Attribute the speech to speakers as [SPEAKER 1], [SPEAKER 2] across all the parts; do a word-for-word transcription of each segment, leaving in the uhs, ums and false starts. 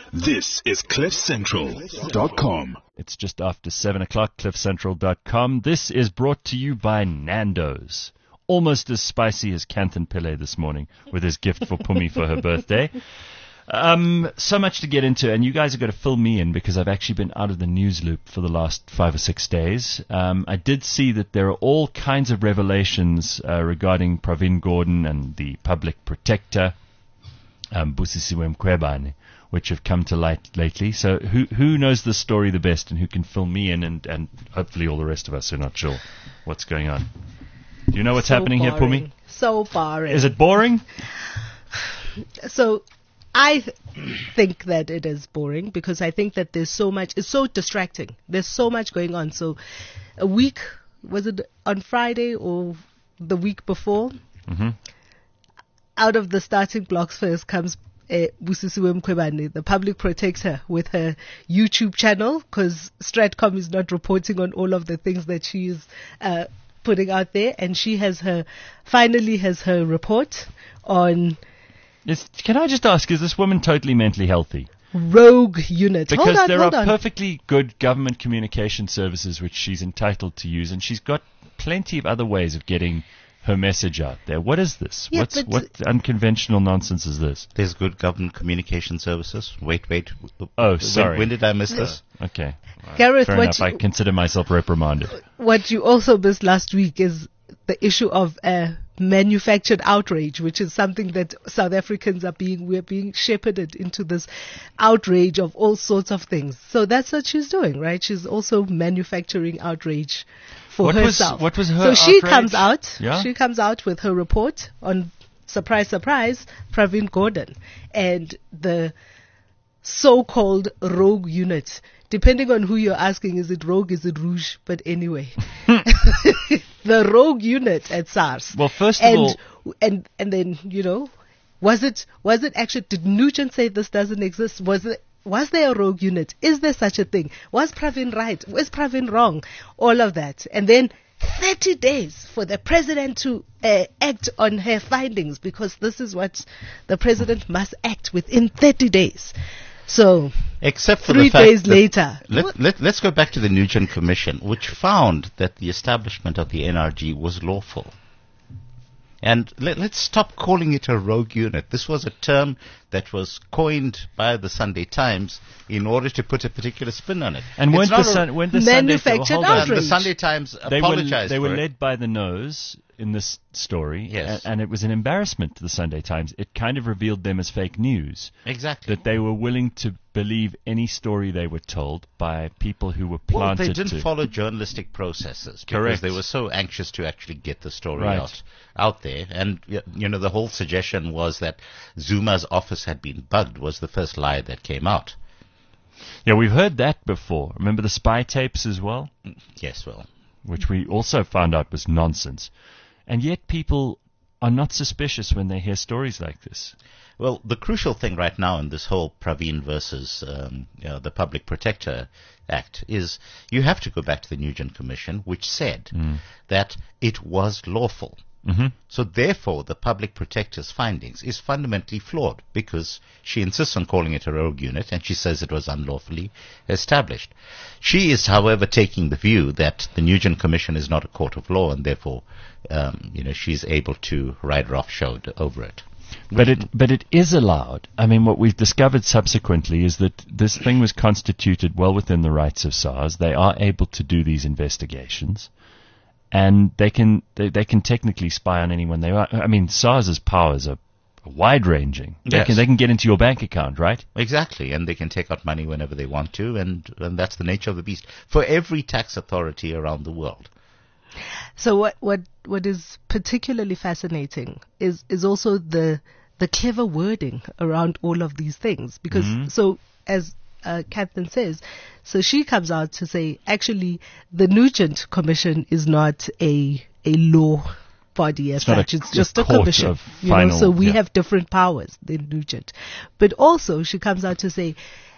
[SPEAKER 1] This is cliff central dot com.
[SPEAKER 2] It's just after seven o'clock, cliff central dot com. This is brought to you by Nando's. Almost as spicy as Kanthan Pillay this morning with his gift for Pumi for her birthday. Um, so much to get into, and you guys have got to fill me in because I've actually been out of the news loop for the last five or six days. Um, I did see that there are all kinds of revelations uh, regarding Pravin Gordhan and the public protector, um, Busisiwe Mkhwebane, which have come to light lately. So who who knows the story the best and who can fill me in and, and hopefully all the rest of us who are not sure what's going on? Do you know what's
[SPEAKER 3] so
[SPEAKER 2] happening
[SPEAKER 3] boring.
[SPEAKER 2] here, Pumi?
[SPEAKER 3] So boring.
[SPEAKER 2] Is it boring?
[SPEAKER 3] So I th- think that it is boring because I think that there's so much, it's so distracting. There's so much going on. So a week, was it on Friday or the week before?
[SPEAKER 2] Mm-hmm.
[SPEAKER 3] Out of the starting blocks first comes uh, Busisiwe Mkhwebane, the public protector, with her YouTube channel, because Stratcom is not reporting on all of the things that she is uh, putting out there. And she has her, finally has her report on...
[SPEAKER 2] Is, can I just ask, is this woman totally mentally healthy?
[SPEAKER 3] Rogue unit.
[SPEAKER 2] Because
[SPEAKER 3] hold on,
[SPEAKER 2] there
[SPEAKER 3] hold
[SPEAKER 2] are
[SPEAKER 3] on.
[SPEAKER 2] perfectly good government communication services which she's entitled to use, and she's got plenty of other ways of getting her message out there. What is this?
[SPEAKER 3] Yeah,
[SPEAKER 2] What's,
[SPEAKER 3] but-
[SPEAKER 2] what unconventional nonsense is this?
[SPEAKER 4] There's good government communication services. Wait, wait.
[SPEAKER 2] Oh,
[SPEAKER 4] When-
[SPEAKER 2] sorry.
[SPEAKER 4] When, did I miss this?
[SPEAKER 2] Okay.
[SPEAKER 3] Gareth,
[SPEAKER 2] Fair
[SPEAKER 3] what
[SPEAKER 2] enough.
[SPEAKER 3] you-
[SPEAKER 2] I consider myself reprimanded.
[SPEAKER 3] What you also missed last week is the issue of uh, manufactured outrage, which is something that South Africans are being, we're being shepherded into this outrage of all sorts of things. So that's what she's doing, right? She's also manufacturing outrage for
[SPEAKER 2] What was-
[SPEAKER 3] herself.
[SPEAKER 2] what was her
[SPEAKER 3] So she
[SPEAKER 2] outrage?
[SPEAKER 3] comes out,
[SPEAKER 2] Yeah?
[SPEAKER 3] she comes out with her report on, surprise, surprise, Pravin Gordhan and the so-called rogue unit. Depending on who you're asking, is it rogue, is it rouge? But anyway, the rogue unit at SARS.
[SPEAKER 2] Well, first of
[SPEAKER 3] and,
[SPEAKER 2] all-
[SPEAKER 3] and and then you know, was it was it actually? Did Nugent say this doesn't exist? Was it? Was there a rogue unit? Is there such a thing? Was Pravin right? Was Pravin wrong? All of that, and then thirty days for the president to uh, act on her findings, because this is what the president must act within thirty days. So,
[SPEAKER 4] Except for
[SPEAKER 3] three
[SPEAKER 4] the fact
[SPEAKER 3] days
[SPEAKER 4] that-
[SPEAKER 3] later.
[SPEAKER 4] Let, let, let's go back to the Nugent Commission, which found that the establishment of the N R G was lawful. And let, let's stop calling it a rogue unit. This was a term that was coined by the Sunday Times in order to put a particular spin on it.
[SPEAKER 2] And
[SPEAKER 4] It's
[SPEAKER 2] weren't the,
[SPEAKER 4] not a-
[SPEAKER 2] sun, weren't the
[SPEAKER 3] Manufactured
[SPEAKER 2] Sunday... hold on.
[SPEAKER 4] and the
[SPEAKER 3] outrage.
[SPEAKER 4] Sunday Times
[SPEAKER 2] They were,
[SPEAKER 4] apologized
[SPEAKER 2] they were
[SPEAKER 4] for it.
[SPEAKER 2] led by the nose in this story,
[SPEAKER 4] Yes.
[SPEAKER 2] a- and it was an embarrassment to the Sunday Times. It kind of revealed them as fake news,
[SPEAKER 4] Exactly.
[SPEAKER 2] that they were willing to believe any story they were told by people who were
[SPEAKER 4] Well,
[SPEAKER 2] planted
[SPEAKER 4] they didn't
[SPEAKER 2] to...
[SPEAKER 4] follow journalistic processes because
[SPEAKER 2] Correct.
[SPEAKER 4] they were so anxious to actually get the story
[SPEAKER 2] Right.
[SPEAKER 4] out out there. And y- you know, the whole suggestion was that Zuma's office had been bugged was the first lie that came out.
[SPEAKER 2] Yeah, we've heard that before. Remember the spy tapes as well?
[SPEAKER 4] Yes, well,
[SPEAKER 2] Which we also found out was nonsense. And yet people are not suspicious when they hear stories like this.
[SPEAKER 4] well, the crucial thing right now in this whole Praveen versus um, you know, the Public Protector Act is you have to go back to the Nugent Commission, which said that it was lawful.
[SPEAKER 2] Mm-hmm.
[SPEAKER 4] So therefore, the public protector's findings is fundamentally flawed because she insists on calling it a rogue unit and she says it was unlawfully established. She is, however, taking the view that the Nugent Commission is not a court of law and therefore, um, you know, she's able to ride roughshod over it.
[SPEAKER 2] But it, but it is allowed. I mean, what we've discovered subsequently is that this thing was constituted well within the rights of SARS. They are able to do these investigations, and they can they, they can technically spy on anyone they want. I mean, SARS's powers are wide-ranging. They
[SPEAKER 4] Yes.
[SPEAKER 2] can they can get into your bank account, right?
[SPEAKER 4] Exactly, and they can take out money whenever they want to, and, and that's the nature of the beast for every tax authority around the world.
[SPEAKER 3] So what what what is particularly fascinating is is also the the clever wording around all of these things, because so as uh, Catherine says, so she comes out to say actually the Nugent Commission is not a a law body as
[SPEAKER 2] It's not
[SPEAKER 3] such.
[SPEAKER 2] a-
[SPEAKER 3] It's just
[SPEAKER 2] a
[SPEAKER 3] a
[SPEAKER 2] court
[SPEAKER 3] commission.
[SPEAKER 2] of
[SPEAKER 3] You know,
[SPEAKER 2] final-
[SPEAKER 3] so we
[SPEAKER 2] yeah.
[SPEAKER 3] have different powers than Nugent. But also she comes out to say,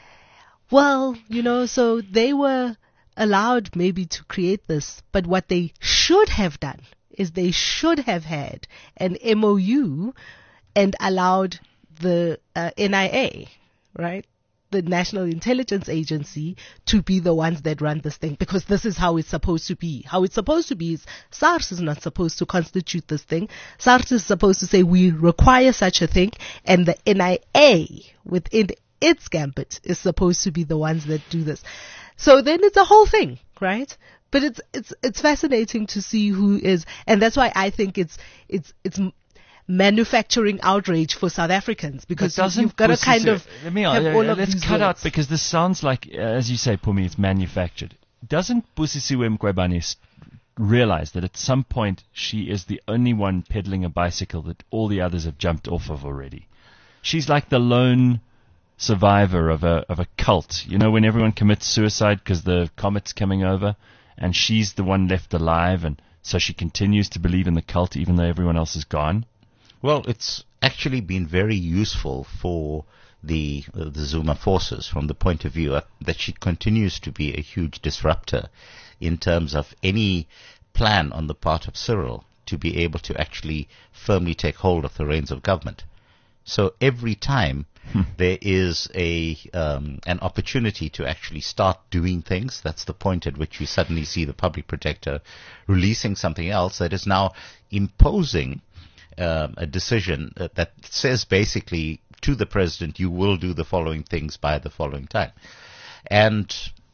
[SPEAKER 3] well, you know, so they were allowed maybe to create this, but what they should have done is they should have had an M O U and allowed the uh, N I A, right? the National Intelligence Agency to be the ones that run this thing, because this is how it's supposed to be. How it's supposed to be is SARS is not supposed to constitute this thing. SARS is supposed to say we require such a thing, and the N I A within its gambit is supposed to be the ones that do this. So then it's a whole thing, right? But it's it's it's fascinating to see who is, and that's why I think it's it's it's manufacturing outrage for South Africans, because you, you've got to kind of
[SPEAKER 2] let me,
[SPEAKER 3] have
[SPEAKER 2] uh,
[SPEAKER 3] all of
[SPEAKER 2] let's
[SPEAKER 3] these
[SPEAKER 2] cut
[SPEAKER 3] words.
[SPEAKER 2] out, because this sounds like, uh, as you say, Pumi, it's manufactured. Doesn't Busisiwe Mqwebane s- realize that at some point she is the only one pedaling a bicycle that all the others have jumped off of already? She's like the lone survivor of a of a cult. You know, when everyone commits suicide because the comet's coming over, and she's the one left alive, and so she continues to believe in the cult even though everyone else is gone.
[SPEAKER 4] Well, it's actually been very useful for the uh, the Zuma forces from the point of view uh, that she continues to be a huge disruptor in terms of any plan on the part of Cyril to be able to actually firmly take hold of the reins of government. So every time hmm. there is a um, an opportunity to actually start doing things, that's the point at which you suddenly see the public protector releasing something else that is now imposing um, a decision that, that says basically to the president, you will do the following things by the following time. And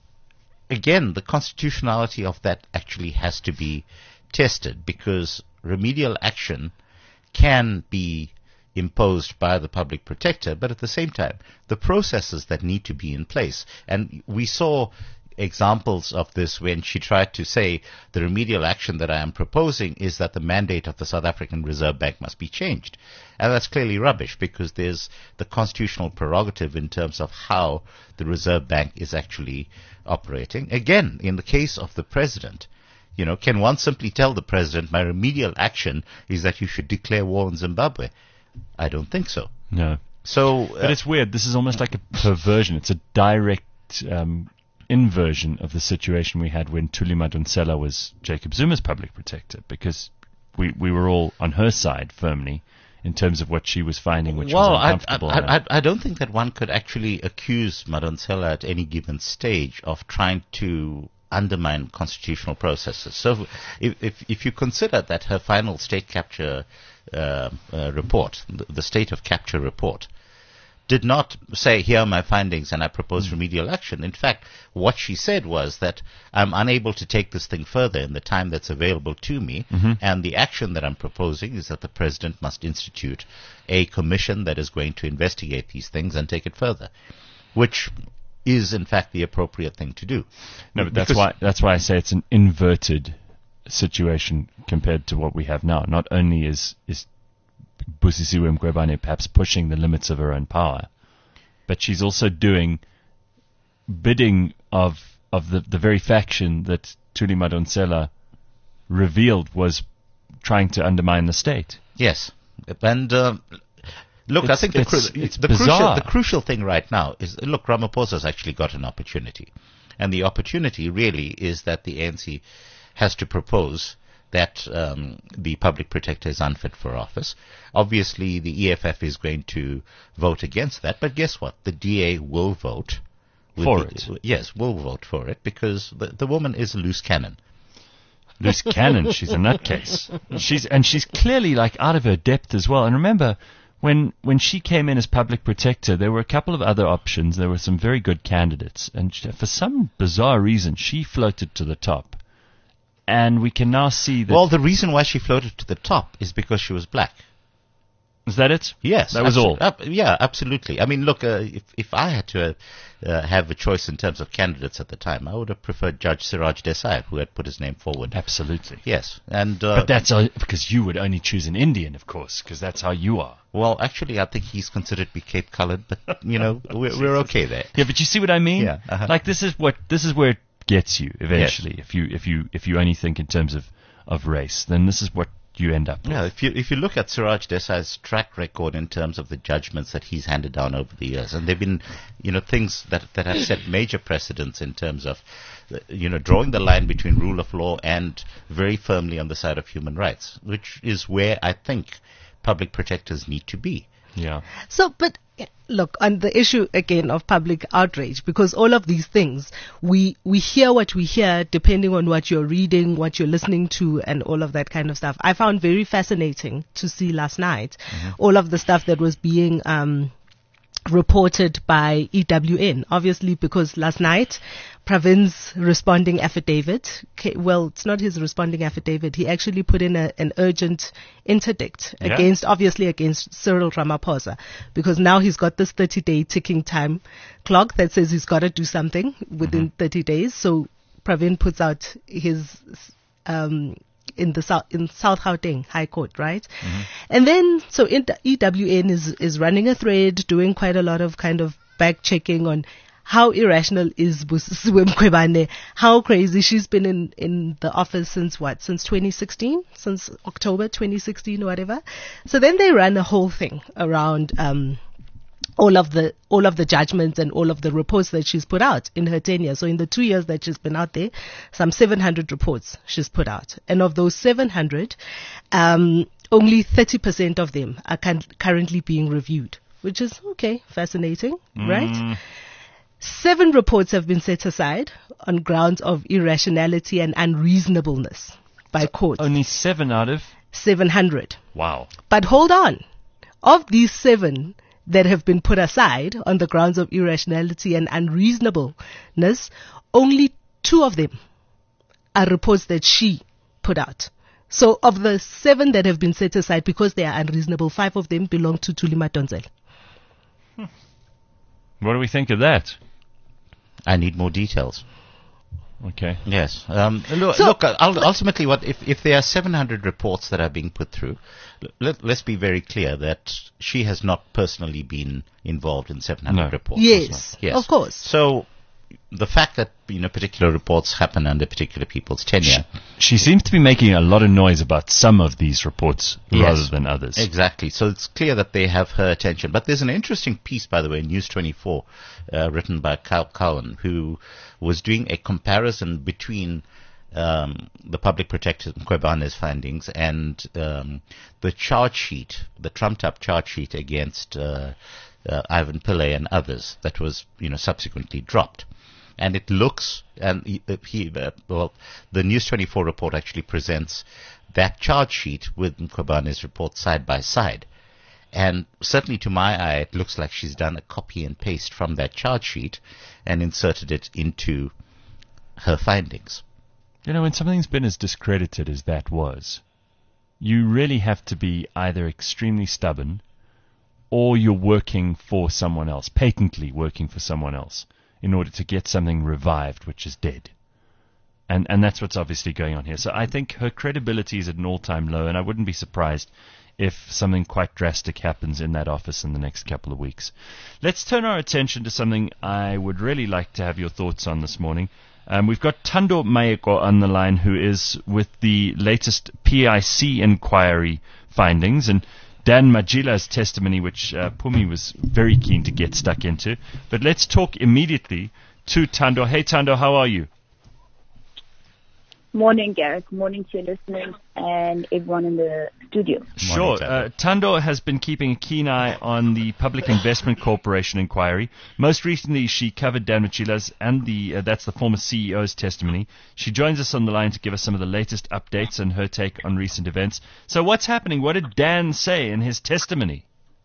[SPEAKER 4] again, the constitutionality of that actually has to be tested, because remedial action can be imposed by the public protector, but at the same time, the processes that need to be in place. And we saw examples of this when she tried to say the remedial action that I am proposing is that the mandate of the South African Reserve Bank must be changed. And that's clearly rubbish, because there's the constitutional prerogative in terms of how the Reserve Bank is actually operating. Again, in the case of the president, you know, can one simply tell the president, my remedial action is that you should declare war on Zimbabwe? I don't think so.
[SPEAKER 2] No.
[SPEAKER 4] So, uh,
[SPEAKER 2] but it's weird. This is almost like a perversion. It's a direct um, inversion of the situation we had when Thuli Madonsela was Jacob Zuma's public protector, because we we were all on her side firmly in terms of what she was finding, which
[SPEAKER 4] well,
[SPEAKER 2] was
[SPEAKER 4] I,
[SPEAKER 2] uncomfortable.
[SPEAKER 4] I, I, I don't think that one could actually accuse Madonsela at any given stage of trying to undermine constitutional processes. So if if, if you consider that her final state capture uh, uh, report, the, the state of capture report, did not say, here are my findings and I propose mm. remedial action. In fact, what she said was that I'm unable to take this thing further in the time that's available to me, mm-hmm. and the action that I'm proposing is that the president must institute a commission that is going to investigate these things and take it further, which is in fact the appropriate thing to do.
[SPEAKER 2] No, but that's why that's why I say it's an inverted situation compared to what we have now. Not only is is Busisiwe Mqwebane perhaps pushing the limits of her own power, but she's also doing bidding of of the, the very faction that Thuli Madonsela revealed was trying to undermine the state.
[SPEAKER 4] Yes, and uh, look,
[SPEAKER 2] it's,
[SPEAKER 4] I think the,
[SPEAKER 2] it's,
[SPEAKER 4] cru-
[SPEAKER 2] it's
[SPEAKER 4] the
[SPEAKER 2] bizarre.
[SPEAKER 4] crucial the crucial thing right now is, look, Ramaphosa's actually got an opportunity, and the opportunity really is that the A N C has to propose that um, the public protector is unfit for office. Obviously, the E F F is going to vote against that, but guess what? The D A will vote
[SPEAKER 2] for
[SPEAKER 4] the,
[SPEAKER 2] it.
[SPEAKER 4] Yes, will vote for it, because the, the woman is a loose cannon.
[SPEAKER 2] Loose cannon. She's a nutcase. She's and she's clearly like out of her depth as well. And remember, when when she came in as public protector, there were a couple of other options. There were some very good candidates, and she, for some bizarre reason, she floated to the top. And we can now see that.
[SPEAKER 4] Well, the reason why she floated to the top is because she was black.
[SPEAKER 2] Is that it?
[SPEAKER 4] Yes.
[SPEAKER 2] That was
[SPEAKER 4] abso-
[SPEAKER 2] all?
[SPEAKER 4] Ab- yeah, absolutely. I mean, look, uh, if, if I had to uh, uh, have a choice in terms of candidates at the time, I would have preferred Judge Siraj Desai, who had put his name forward.
[SPEAKER 2] Absolutely.
[SPEAKER 4] Yes. and uh,
[SPEAKER 2] But that's uh, because you would only choose an Indian, of course, because that's how you are.
[SPEAKER 4] Well, actually, I think he's considered to be Cape-colored, but, you know, we're, we're okay there.
[SPEAKER 2] Yeah, but you see what I mean?
[SPEAKER 4] Yeah. Uh-huh.
[SPEAKER 2] Like, this is what this is where it gets you eventually. Yes. If you if you if you only think in terms of, of race, then this is what you end up with.
[SPEAKER 4] Yeah, if you if you look at Siraj Desai's track record in terms of the judgments that he's handed down over the years, and they've been, you know, things that that have set major precedents in terms of, you know, drawing the line between rule of law and very firmly on the side of human rights, which is where I think public protectors need to be.
[SPEAKER 2] Yeah.
[SPEAKER 3] So, but look, on the issue again of public outrage, because all of these things, we, we hear what we hear depending on what you're reading, what you're listening to, and all of that kind of stuff. I found very fascinating to see last night mm-hmm. all of the stuff that was being, um, reported by E W N, obviously because last night Pravin's responding affidavit, okay, well, it's not his responding affidavit, he actually put in a, an urgent interdict yeah. against, obviously against Cyril Ramaphosa, because now he's got this thirty day ticking time clock that says he's got to do something within mm-hmm. thirty days. So Pravin puts out his, um, in the South, in South Gauteng High Court, right? Mm-hmm. And then, so E W N is, is running a thread, doing quite a lot of kind of back checking on how irrational is Busisiwe Mkhwebane, how crazy she's been in, in the office since what? Since twenty sixteen? Since October twenty sixteen or whatever. So then they ran a whole thing around, um, all of the, all of the judgments and all of the reports that she's put out in her tenure. So in the two years that she's been out there, some seven hundred reports she's put out. And of those seven hundred, um, only thirty percent of them are can- currently being reviewed, which is okay, fascinating, mm. right? Seven reports have been set aside on grounds of irrationality and unreasonableness by so courts.
[SPEAKER 2] Only seven out of?
[SPEAKER 3] seven hundred.
[SPEAKER 2] Wow.
[SPEAKER 3] But hold on. Of these seven that have been put aside on the grounds of irrationality and unreasonableness, only two of them are reports that she put out. So of the seven that have been set aside because they are unreasonable, five of them belong to Thuli Madonsela.
[SPEAKER 2] Hmm. What do we think of that?
[SPEAKER 4] I need more details.
[SPEAKER 2] Okay.
[SPEAKER 4] Yes. Um, look,
[SPEAKER 3] so,
[SPEAKER 4] look ultimately, what if, if there are seven hundred reports that are being put through, let, let's be very clear that she has not personally been involved in seven hundred
[SPEAKER 2] no.
[SPEAKER 4] reports.
[SPEAKER 3] Yes, yes, of course.
[SPEAKER 4] So the fact that, you know, particular reports happen under particular people's tenure.
[SPEAKER 2] She, she seems to be making a lot of noise about some of these reports
[SPEAKER 4] yes,
[SPEAKER 2] rather than others.
[SPEAKER 4] Exactly. So it's clear that they have her attention. But there's an interesting piece, by the way, in News twenty-four, uh, written by Kyle Cowan, who was doing a comparison between um, the public protector Mkhwebane's findings and um, the charge sheet, the trumped-up charge sheet against uh, uh, Ivan Pillay and others that was, you know, subsequently dropped. And it looks, and he, he uh, well, the News twenty-four report actually presents that charge sheet with Mkhwebane's report side by side. And certainly to my eye, it looks like she's done a copy and paste from that charge sheet and inserted it into her findings.
[SPEAKER 2] You know, when something's been as discredited as that was, you really have to be either extremely stubborn or you're working for someone else, patently working for someone else, in order to get something revived which is dead. And and that's what's obviously going on here. So I think her credibility is at an all-time low, and I wouldn't be surprised if something quite drastic happens in that office in the next couple of weeks. Let's turn our attention to something I would really like to have your thoughts on this morning. Um, we've got Thando Mayeko on the line, who is with the latest P I C inquiry findings, and Dan Majila's testimony, which uh, Pumi was very keen to get stuck into. But let's talk immediately to Thando. Hey, Thando, how are you?
[SPEAKER 5] Morning, Gareth. Morning to your listeners and everyone in the studio.
[SPEAKER 2] Sure. Uh, Thando has been keeping a keen eye on the Public Investment Corporation inquiry. Most recently, she covered Dan Majila's, and the uh, that's the former C E O's testimony. She joins us on the line to give us some of the latest updates and her take on recent events. So what's happening? What did Dan say in his testimony?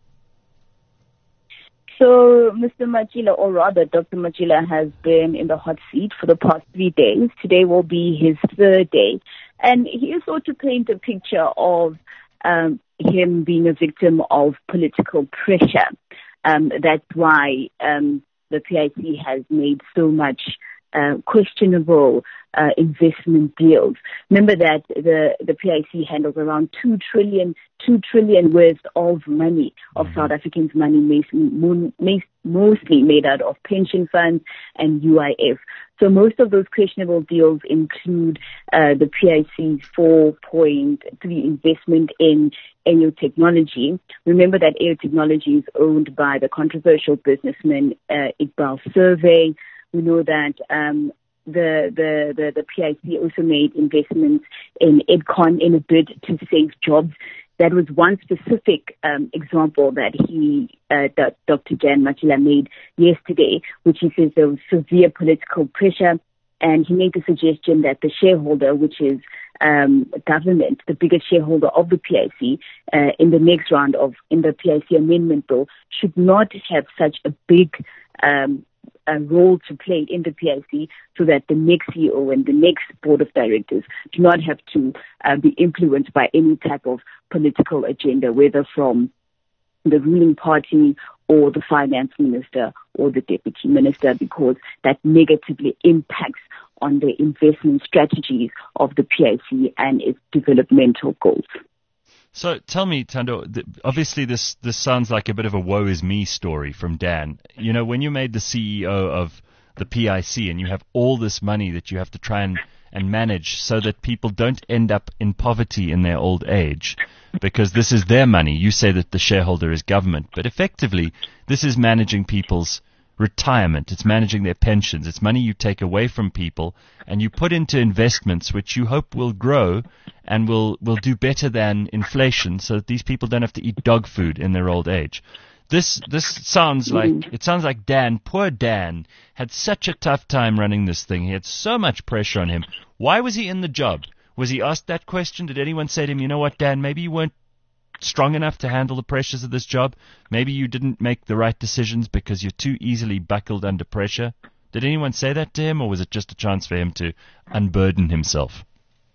[SPEAKER 5] So Mister Majila, or rather Doctor Majila, has been in the hot seat for the past three days. Today will be his third day. And he is sought to paint a picture of um, him being a victim of political pressure. Um, that's why um, the P I C has made so much uh, questionable uh, investment deals. Remember that the, the P I C handles around two trillion, two trillion worth of money, of mm-hmm. South Africans' money, mostly made out of pension funds and U I F. So most of those questionable deals include uh, the P I C's four point three investment in Ayo Technology. Remember that Ayo Technology is owned by the controversial businessman uh, Iqbal Survey. We know that um, the, the, the, the P I C also made investments in Edcon in a bid to save jobs that was one specific um, example that he, uh, that Doctor Dan Matjila made yesterday, which he says there was severe political pressure, and he made the suggestion that the shareholder, which is um, government, the biggest shareholder of the P I C, uh, in the next round of in the P I C amendment bill, should not have such a big um, a role to play in the P I C, so that the next C E O and the next board of directors do not have to uh, be influenced by any type of political agenda, whether from the ruling party or the finance minister or the deputy minister, because that negatively impacts on the investment strategies of the P I C and its developmental goals.
[SPEAKER 2] So tell me, Thando, th- obviously this, this sounds like a bit of a woe is me story from Dan. You know, when you made the C E O of the P I C and you have all this money that you have to try and, and manage so that people don't end up in poverty in their old age, because this is their money. You say that the shareholder is government, but effectively this is managing people's retirement. It's managing their pensions. It's money you take away from people and you put into investments which you hope will grow and will, will do better than inflation, so that these people don't have to eat dog food in their old age. This this sounds like it sounds like Dan, poor Dan, had such a tough time running this thing. He had so much pressure on him. Why was he in the job? Was he asked that question? Did anyone say to him, you know what, Dan, maybe you weren't strong enough to handle the pressures of this job? Maybe you didn't make the right decisions because you're too easily buckled under pressure? Did anyone say that to him, or was it just a chance for him to unburden himself?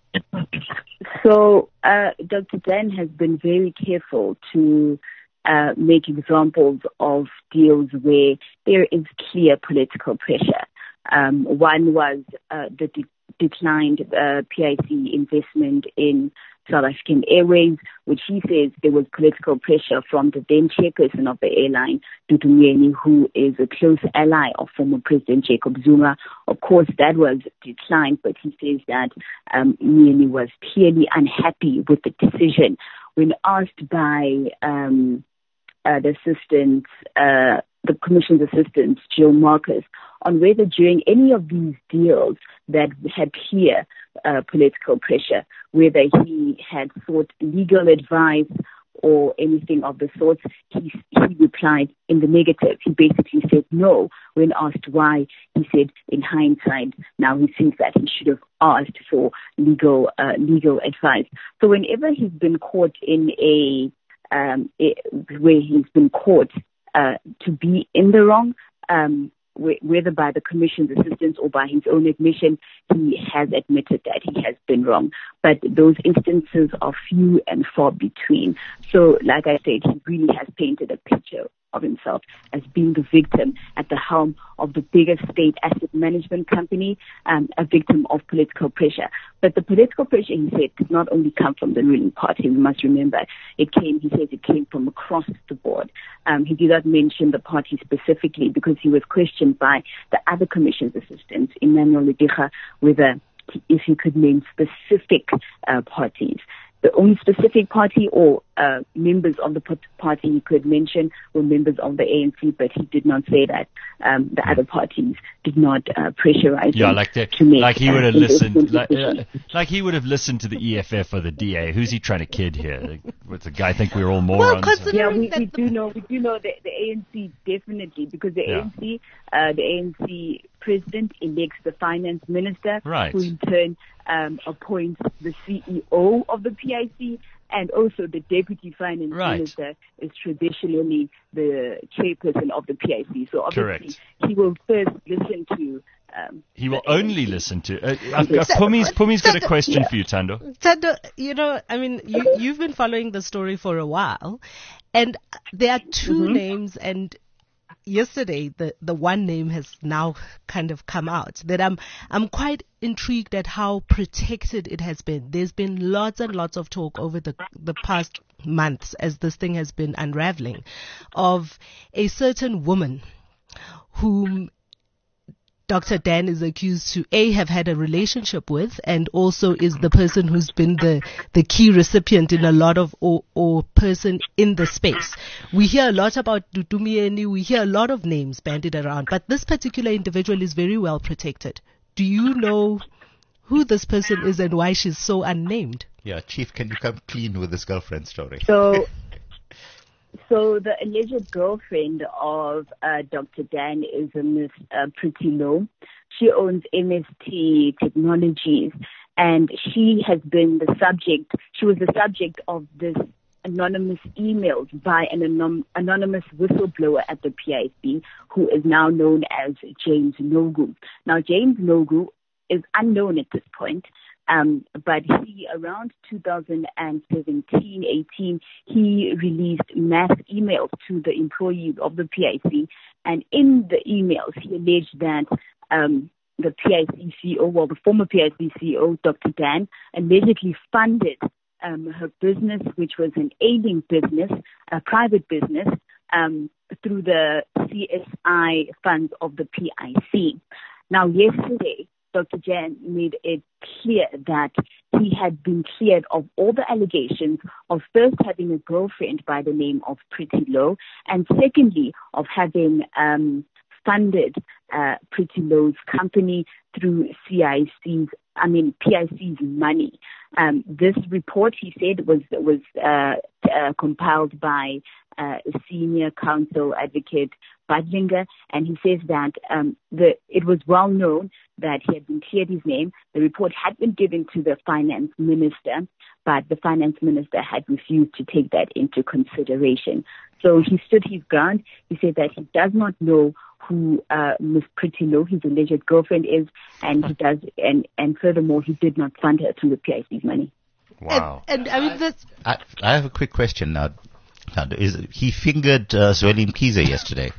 [SPEAKER 5] So uh, Doctor Dan has been very careful to uh, make examples of deals where there is clear political pressure. Um, one was uh, the de- declined uh, P I C investment in South African Airways, which he says there was political pressure from the then chairperson of the airline, Dudu Myeni, who is a close ally of former President Jacob Zuma. Of course, that was declined, but he says that um, Myeni was clearly unhappy with the decision. When asked by um, uh, the assistant, uh, the Commission's assistant, Jill Marcus, on whether during any of these deals that had clear uh, political pressure, whether he had sought legal advice or anything of the sort, he, he replied in the negative. He basically said no. When asked why, he said in hindsight, now he thinks that he should have asked for legal uh, legal advice. So whenever he's been caught in a, um, a where he's been caught uh, to be in the wrong, um, whether by the Commission's assistance or by his own admission, he has admitted that he has been wrong. But those instances are few and far between. So, like I said, he really has painted a picture of himself as being the victim at the helm of the biggest state asset management company, um, a victim of political pressure. But the political pressure, he said, did not only come from the ruling party. We must remember, it came, he says it came from across the board. Um, he did not mention the party specifically because he was questioned by the other Commission's assistants, Emmanuel Lediga, whether if he could name specific uh, parties. The only specific party or uh, members of the party he could mention were members of the A N C, but he did not say that um, the other parties did not uh, pressurize
[SPEAKER 2] yeah,
[SPEAKER 5] him
[SPEAKER 2] like the,
[SPEAKER 5] to make,
[SPEAKER 2] like he
[SPEAKER 5] uh,
[SPEAKER 2] would have listened, like,
[SPEAKER 5] decisions.
[SPEAKER 2] uh, like he would have listened to the E F F or the D A. Who's he trying to kid here? What's the guy think we're all
[SPEAKER 3] Well,
[SPEAKER 2] morons?
[SPEAKER 3] considering
[SPEAKER 5] Yeah, we,
[SPEAKER 3] that
[SPEAKER 5] we
[SPEAKER 3] the-
[SPEAKER 5] do know. We do know that the A N C definitely, because the
[SPEAKER 2] Yeah.
[SPEAKER 5] A N C, uh, the A N C president elects the finance minister,
[SPEAKER 2] Right.
[SPEAKER 5] who in turn um, appoints the C E O of the P I C, and also the deputy finance
[SPEAKER 2] Right.
[SPEAKER 5] minister is traditionally the chairperson of the P I C. So obviously,
[SPEAKER 2] Correct.
[SPEAKER 5] he will first listen to. Um,
[SPEAKER 2] He will
[SPEAKER 5] the A N C.
[SPEAKER 2] only listen to. Uh, uh, uh, Pumi's, Pumi's got a question for you, Thando.
[SPEAKER 3] Thando, you know, I mean, you, you've been following the story for a while, and there are two
[SPEAKER 5] Mm-hmm.
[SPEAKER 3] names, and yesterday the, the one name has now kind of come out that I'm I'm quite intrigued at how protected it has been. There's been lots and lots of talk over the the past months as this thing has been unraveling of a certain woman whom Doctor Dan is accused to A, have had a relationship with, and also is the person who's been the, the key recipient in a lot of, or, or person in the space. We hear a lot about Dudu Myeni, we hear a lot of names bandied around, but this particular individual is very well protected. Do you know who this person is and why she's so unnamed?
[SPEAKER 4] Yeah, Chief, can you come clean with this girlfriend story?
[SPEAKER 5] So, so the alleged girlfriend of uh, Doctor Dan is a Miss uh, Pretty Low. She owns M S T Technologies, and she has been the subject, she was the subject of this anonymous emails by an anom- anonymous whistleblower at the P I C, who is now known as James Nogu. Now, James Nogu is unknown at this point, um, but he, around two thousand seventeen, eighteen, he released mass emails to the employees of the P I C, and in the emails, he alleged that um, the P I C C E O, well, the former P I C C E O, Doctor Dan, allegedly funded um, her business, which was an aiding business, a private business, um, through the C S I funds of the P I C. Now, yesterday, Doctor Dan made it clear that he had been cleared of all the allegations of first having a girlfriend by the name of Pretty Low, and secondly, of having um, funded uh, Pretty Low's company through C I C's, I mean, P I C's money. Um, this report, he said, was was uh, uh, compiled by uh, senior counsel advocate Budlinger, and he says that um, the, it was well known that he had been cleared his name. The report had been given to the finance minister, but the finance minister had refused to take that into consideration. So he stood his ground. He said that he does not know who uh, Miss Pretty Low, his alleged girlfriend, is, and he does, and, and furthermore, he did not fund her through the P I C's money.
[SPEAKER 2] Wow.
[SPEAKER 3] And, and I mean, that's,
[SPEAKER 4] I, I have a quick question now. now is, he fingered uh, Zweli Mkhize yesterday.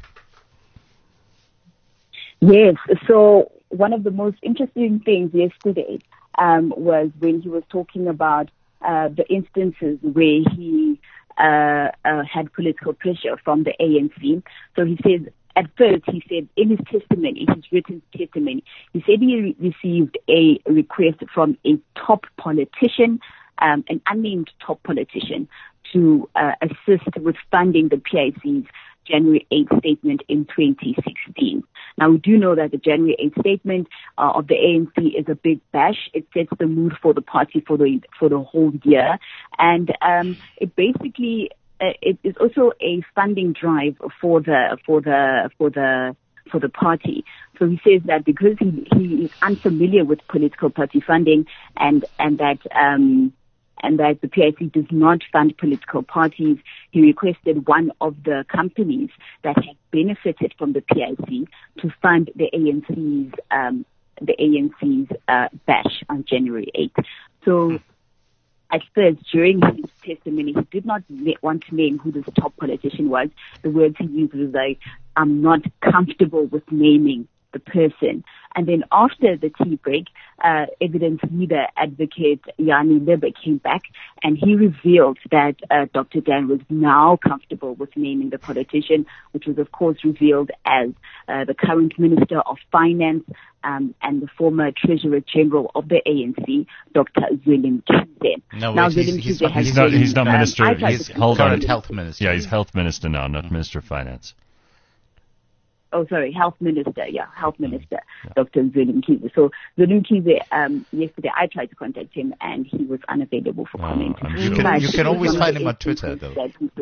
[SPEAKER 5] Yes. So one of the most interesting things yesterday um, was when he was talking about uh, the instances where he uh, uh, had political pressure from the A N C. So he said, at first, he said in his testimony, his written testimony, he said he re- received a request from a top politician, um, an unnamed top politician, to uh, assist with funding the P I C's January eighth statement in twenty sixteen. Now, we do know that the January eighth statement uh, of the A N C is a big bash. It sets the mood for the party for the for the whole year, and um, it basically uh, it is also a funding drive for the for the for the for the party. So he says that because he he is unfamiliar with political party funding, and and that um, and that the P I C does not fund political parties, he requested one of the companies that had benefited from the P I C to fund the A N C's um, the A N C's uh, bash on January eighth. So at first, during his testimony, he did not want to name who this top politician was. The words he used was like, "I'm not comfortable with naming the person." And then after the tea break, uh, evidence leader advocate Yanni Leber came back, and he revealed that uh, Doctor Dan was now comfortable with naming the politician, which was of course revealed as uh, the current Minister of Finance um, and the former Treasurer General of the A N C, Doctor Zweli Mkhize.
[SPEAKER 4] No,
[SPEAKER 5] now,
[SPEAKER 4] wait, he's,
[SPEAKER 5] Zweli
[SPEAKER 4] he's,
[SPEAKER 5] Mkhize has
[SPEAKER 2] He's not,
[SPEAKER 5] been,
[SPEAKER 2] he's not
[SPEAKER 5] um,
[SPEAKER 2] Minister,
[SPEAKER 5] I tried
[SPEAKER 2] he's,
[SPEAKER 5] to
[SPEAKER 2] hold on.
[SPEAKER 4] current health minister.
[SPEAKER 2] Yeah, he's Health Minister now, not mm-hmm. Minister of Finance.
[SPEAKER 5] Oh, sorry, Health Minister, yeah, Health Minister, yeah. Doctor Zweli Mkhize. So Zweli Mkhize, um, yesterday I tried to contact him and he was unavailable for
[SPEAKER 2] Oh,
[SPEAKER 5] comment.
[SPEAKER 2] I'm
[SPEAKER 4] You
[SPEAKER 2] sure.
[SPEAKER 4] can, you can always find him on Twitter, though.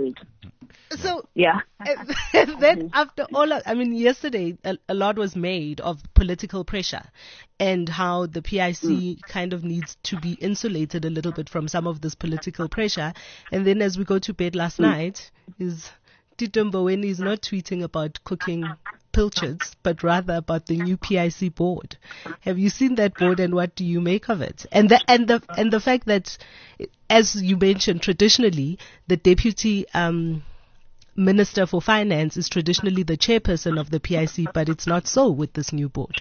[SPEAKER 3] so,
[SPEAKER 5] Yeah.
[SPEAKER 3] and then after all, of, I mean, yesterday a, a lot was made of political pressure and how the P I C mm. kind of needs to be insulated a little bit from some of this political pressure. And then as we go to bed last mm. night, is Tito Mboweni is not tweeting about cooking pilchards, but rather about the new P I C board. Have you seen that board, and what do you make of it? And the and the and the fact that, as you mentioned, traditionally the deputy um, minister for finance is traditionally the chairperson of the P I C, but it's not so with this new board.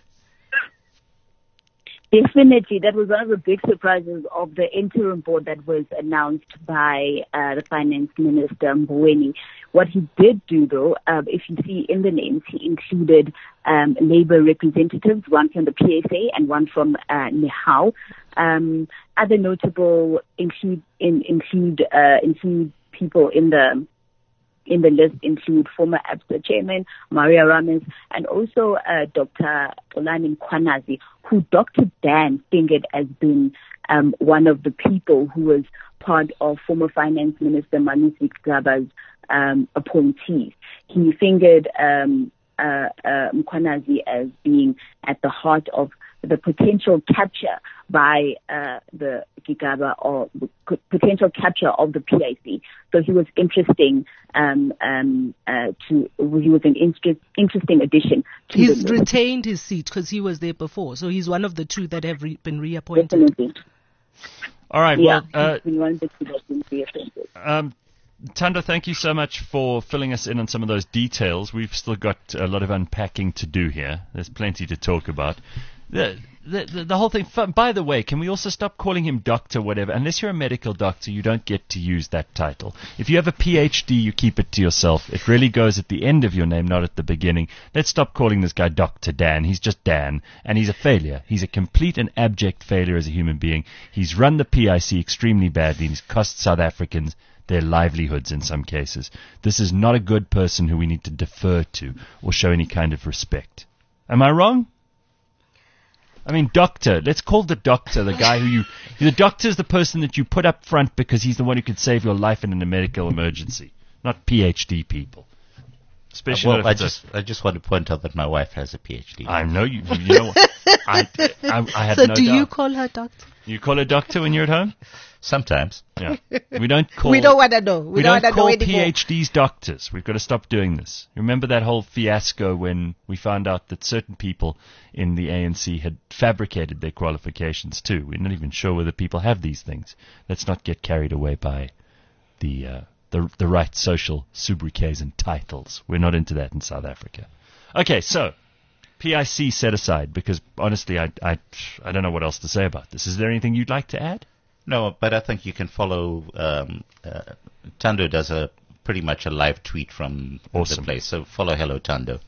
[SPEAKER 5] Definitely, that was one of the big surprises of the interim board that was announced by uh, the finance minister, Mboweni. What he did do, though, um, if you see in the names, he included um, labor representatives, one from the P S A and one from uh, Nehao. Um, other notable include in, include uh, include people in the in the list include former ABSA chairman Maria Ramos and also uh, Doctor Olani Mkhwanazi, who Doctor Dan fingered as being um, one of the people who was part of former Finance Minister Malusi Gigaba's um, appointees. He fingered um, uh, uh, Mkhwanazi as being at the heart of the potential capture by uh, the Gigaba or p- potential capture of the P I C. So he was interesting um, um, uh, to. He was an interest, interesting addition. To
[SPEAKER 3] He's
[SPEAKER 5] the
[SPEAKER 3] retained his seat because he was there before, so he's one of the two that have re- been reappointed.
[SPEAKER 5] Definitely.
[SPEAKER 2] All right.
[SPEAKER 5] Yeah,
[SPEAKER 2] Well, uh,
[SPEAKER 5] he's been one of the two that's been reappointed.
[SPEAKER 2] um, Thando, thank you so much for filling us in on some of those details. We've still got a lot of unpacking to do here. There's plenty to talk about. The, the, the, the whole thing, by the way, can we also stop calling him doctor, whatever? Unless you're a medical doctor, you don't get to use that title. If you have a P H D, you keep it to yourself. It really goes at the end of your name, not at the beginning. Let's stop calling this guy Doctor Dan. He's just Dan, and he's a failure. He's a complete and abject failure as a human being. He's run the P I C extremely badly, and he's cost South Africans their livelihoods in some cases. This is not a good person who we need to defer to or show any kind of respect. Am I wrong? I mean, doctor. Let's call the doctor the guy who you... The doctor is the person that you put up front because he's the one who could save your life in a medical emergency, not P H D people. Especially
[SPEAKER 4] well,
[SPEAKER 2] not
[SPEAKER 4] I
[SPEAKER 2] if it's
[SPEAKER 4] just I just want to point out that my wife has a P H D.
[SPEAKER 2] a, I know you. You know what? I, I, I had
[SPEAKER 3] So
[SPEAKER 2] no
[SPEAKER 3] do
[SPEAKER 2] doubt.
[SPEAKER 3] you call her doctor?
[SPEAKER 2] You call a doctor when you're at home?
[SPEAKER 4] Sometimes.
[SPEAKER 2] Yeah. We don't call...
[SPEAKER 3] We don't want to know. We,
[SPEAKER 2] We
[SPEAKER 3] don't,
[SPEAKER 2] don't
[SPEAKER 3] want to know
[SPEAKER 2] call
[SPEAKER 3] anymore.
[SPEAKER 2] P H Ds doctors. We've got to stop doing this. Remember that whole fiasco when we found out that certain people in the A N C had fabricated their qualifications too? We're not even sure whether people have these things. Let's not get carried away by the uh, the the right social sobriquets and titles. We're not into that in South Africa. Okay, so P I C set aside because honestly, I I I don't know what else to say about this. Is there anything you'd like to add?
[SPEAKER 4] No, but I think you can follow. Um, uh, Thando does a pretty much a live tweet from
[SPEAKER 2] Awesome.
[SPEAKER 4] the place, so follow Hello Thando.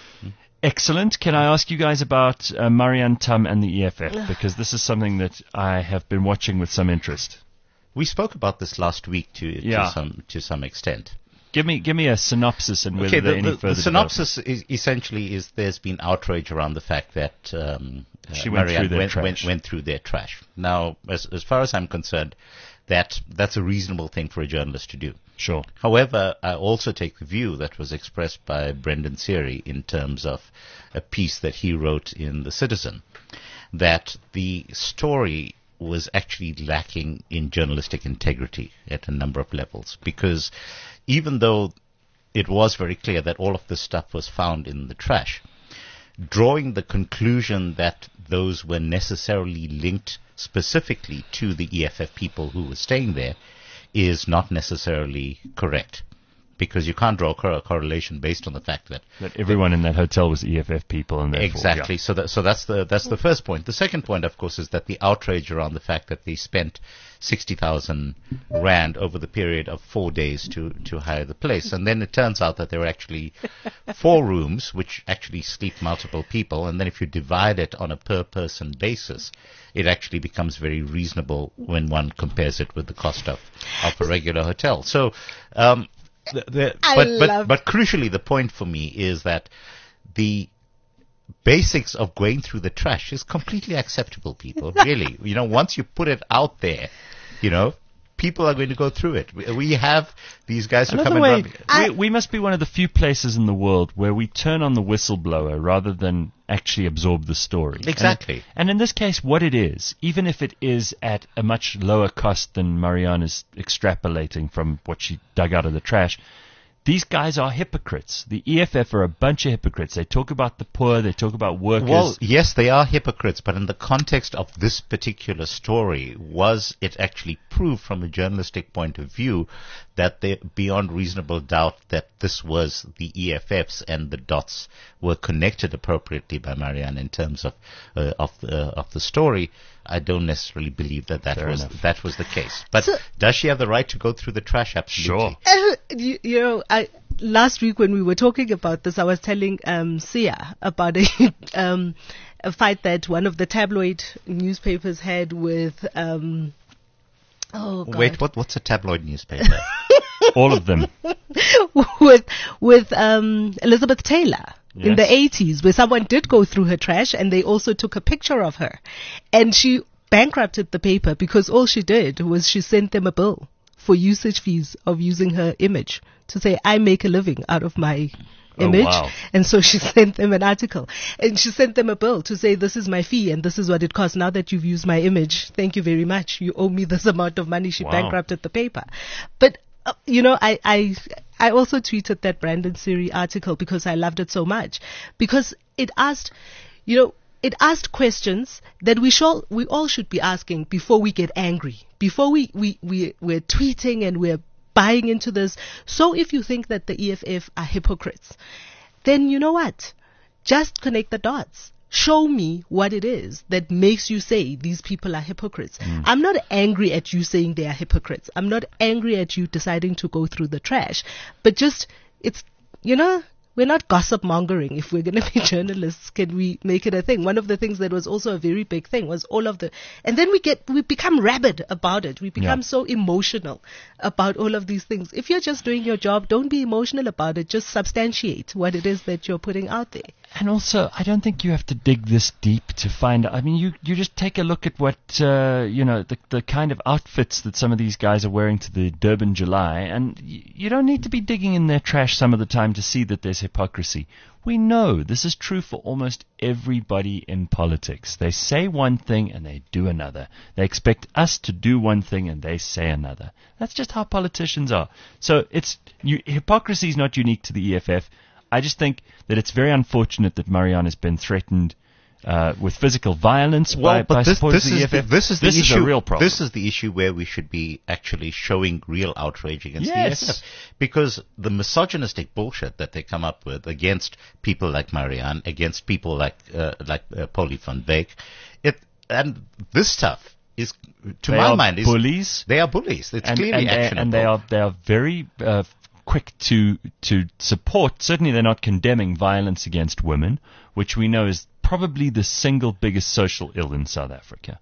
[SPEAKER 2] Excellent. Can I ask you guys about uh, Marianne Tam and the E F F? Because this is something that I have been watching with some interest.
[SPEAKER 4] We spoke about this last week to,
[SPEAKER 2] Yeah.
[SPEAKER 4] to some to some extent.
[SPEAKER 2] Give me give me a synopsis and whether
[SPEAKER 4] Okay,
[SPEAKER 2] there
[SPEAKER 4] the,
[SPEAKER 2] are any
[SPEAKER 4] the,
[SPEAKER 2] further
[SPEAKER 4] the synopsis is essentially is there's been outrage around the fact that um, uh,
[SPEAKER 2] She went
[SPEAKER 4] Marianne
[SPEAKER 2] through their
[SPEAKER 4] went,
[SPEAKER 2] trash.
[SPEAKER 4] went, went through their trash. Now, as, as far as I'm concerned, that that's a reasonable thing for a journalist to do.
[SPEAKER 2] Sure.
[SPEAKER 4] However, I also take the view that was expressed by Brendan Seary in terms of a piece that he wrote in The Citizen, that the story was actually lacking in journalistic integrity at a number of levels. Because even though it was very clear that all of this stuff was found in the trash, drawing the conclusion that those were necessarily linked specifically to the E F F people who were staying there is not necessarily correct, because you can't draw a cor- correlation based on the fact that
[SPEAKER 2] That everyone in that hotel was E F F people, and therefore,
[SPEAKER 4] exactly.
[SPEAKER 2] yeah.
[SPEAKER 4] So that so that's the that's the first point. The second point, of course, is that the outrage around the fact that they spent sixty thousand rand over the period of four days to to hire the place, and then it turns out that there were actually four rooms which actually sleep multiple people, and then if you divide it on a per person basis, it actually becomes very reasonable when one compares it with the cost of of a regular hotel. So. Um, The, the,
[SPEAKER 3] I
[SPEAKER 4] but,
[SPEAKER 3] love-
[SPEAKER 4] but, but crucially, the point for me is that the basics of going through the trash is completely acceptable, people. Really. You know, once you put it out there, you know, people are going to go through it. We, we have these guys who
[SPEAKER 2] Another
[SPEAKER 4] come
[SPEAKER 2] way,
[SPEAKER 4] and run.
[SPEAKER 2] we, we must be one of the few places in the world where we turn on the whistleblower rather than actually absorb the story.
[SPEAKER 4] Exactly.
[SPEAKER 2] And, and in this case, what it is, even if it is at a much lower cost than Marianne is extrapolating from what she dug out of the trash, these guys are hypocrites. The E F F are a bunch of hypocrites. They talk about the poor, they talk about workers.
[SPEAKER 4] Well, yes, they are hypocrites, but in the context of this particular story, was it actually proved from a journalistic point of view that they, beyond reasonable doubt, that this was the E F Fs and the dots were connected appropriately by Marianne in terms of uh, of the of the story? I don't necessarily believe that that
[SPEAKER 2] Fair
[SPEAKER 4] was
[SPEAKER 2] enough.
[SPEAKER 4] that was the case. But
[SPEAKER 3] So-
[SPEAKER 4] does she have the right to go through the trash? Absolutely.
[SPEAKER 2] Sure.
[SPEAKER 3] Uh, you, you know, I, last week when we were talking about this, I was telling um, Sia about a, um, a fight that one of the tabloid newspapers had with. Um, oh God.
[SPEAKER 4] Wait, what? What's a tabloid newspaper?
[SPEAKER 2] all of them.
[SPEAKER 3] with with um, Elizabeth Taylor in
[SPEAKER 2] Yes.
[SPEAKER 3] the eighties, where someone did go through her trash and they also took a picture of her, and she bankrupted the paper because all she did was she sent them a bill for usage fees of using her image to say, I make a living out of my image.
[SPEAKER 2] Oh, wow.
[SPEAKER 3] And so she sent them an article and she sent them a bill to say, this is my fee and this is what it costs. Now that you've used my image, thank you very much. You owe me this amount of money. She
[SPEAKER 2] Wow.
[SPEAKER 3] bankrupted the paper. But, uh, you know, I, I, I also tweeted that Brandon Siri article because I loved it so much, because it asked, you know, it asked questions that we shall, we all should be asking before we get angry, before we, we, we, we're tweeting and we're buying into this. So if you think that the E F F are hypocrites, then you know what? Just connect the dots. Show me what it is that makes you say these people are hypocrites. Mm. I'm not angry at you saying they are hypocrites. I'm not angry at you deciding to go through the trash. But just, it's, you know, we're not gossip mongering. If we're going to be journalists, can we make it a thing? One of the things that was also a very big thing was all of the, and then we get, we become rabid about it. We become
[SPEAKER 2] Yeah.
[SPEAKER 3] so emotional about all of these things. If you're just doing your job, don't be emotional about it. Just substantiate what it is that you're putting out there.
[SPEAKER 2] And also, I don't think you have to dig this deep to find out. I mean, you, you just take a look at what, uh, you know, the, the kind of outfits that some of these guys are wearing to the Durban July, and y- you don't need to be digging in their trash some of the time to see that there's hypocrisy. We know this is true for almost everybody in politics. They say one thing and they do another. They expect us to do one thing and they say another. That's just how politicians are. So it's you, hypocrisy is not unique to the E F F. I just think that it's very unfortunate that Marianne has been threatened uh, with physical violence by, by
[SPEAKER 4] this,
[SPEAKER 2] supporters
[SPEAKER 4] this
[SPEAKER 2] of the
[SPEAKER 4] is
[SPEAKER 2] E F F.
[SPEAKER 4] the, this is the
[SPEAKER 2] this
[SPEAKER 4] issue.
[SPEAKER 2] is a real problem.
[SPEAKER 4] This is the issue where we should be actually showing real outrage against
[SPEAKER 2] Yes.
[SPEAKER 4] the E F F, because the misogynistic bullshit that they come up with against people like Marianne, against people like uh, like uh, Polly van Wyk, it and this stuff is, to
[SPEAKER 2] They
[SPEAKER 4] my
[SPEAKER 2] are
[SPEAKER 4] mind, is
[SPEAKER 2] bullies.
[SPEAKER 4] They are bullies. It's
[SPEAKER 2] and,
[SPEAKER 4] clearly
[SPEAKER 2] and, they,
[SPEAKER 4] actionable.
[SPEAKER 2] and they are they are very uh, quick to to support. Certainly, they're not condemning violence against women, which we know is probably the single biggest social ill in South Africa.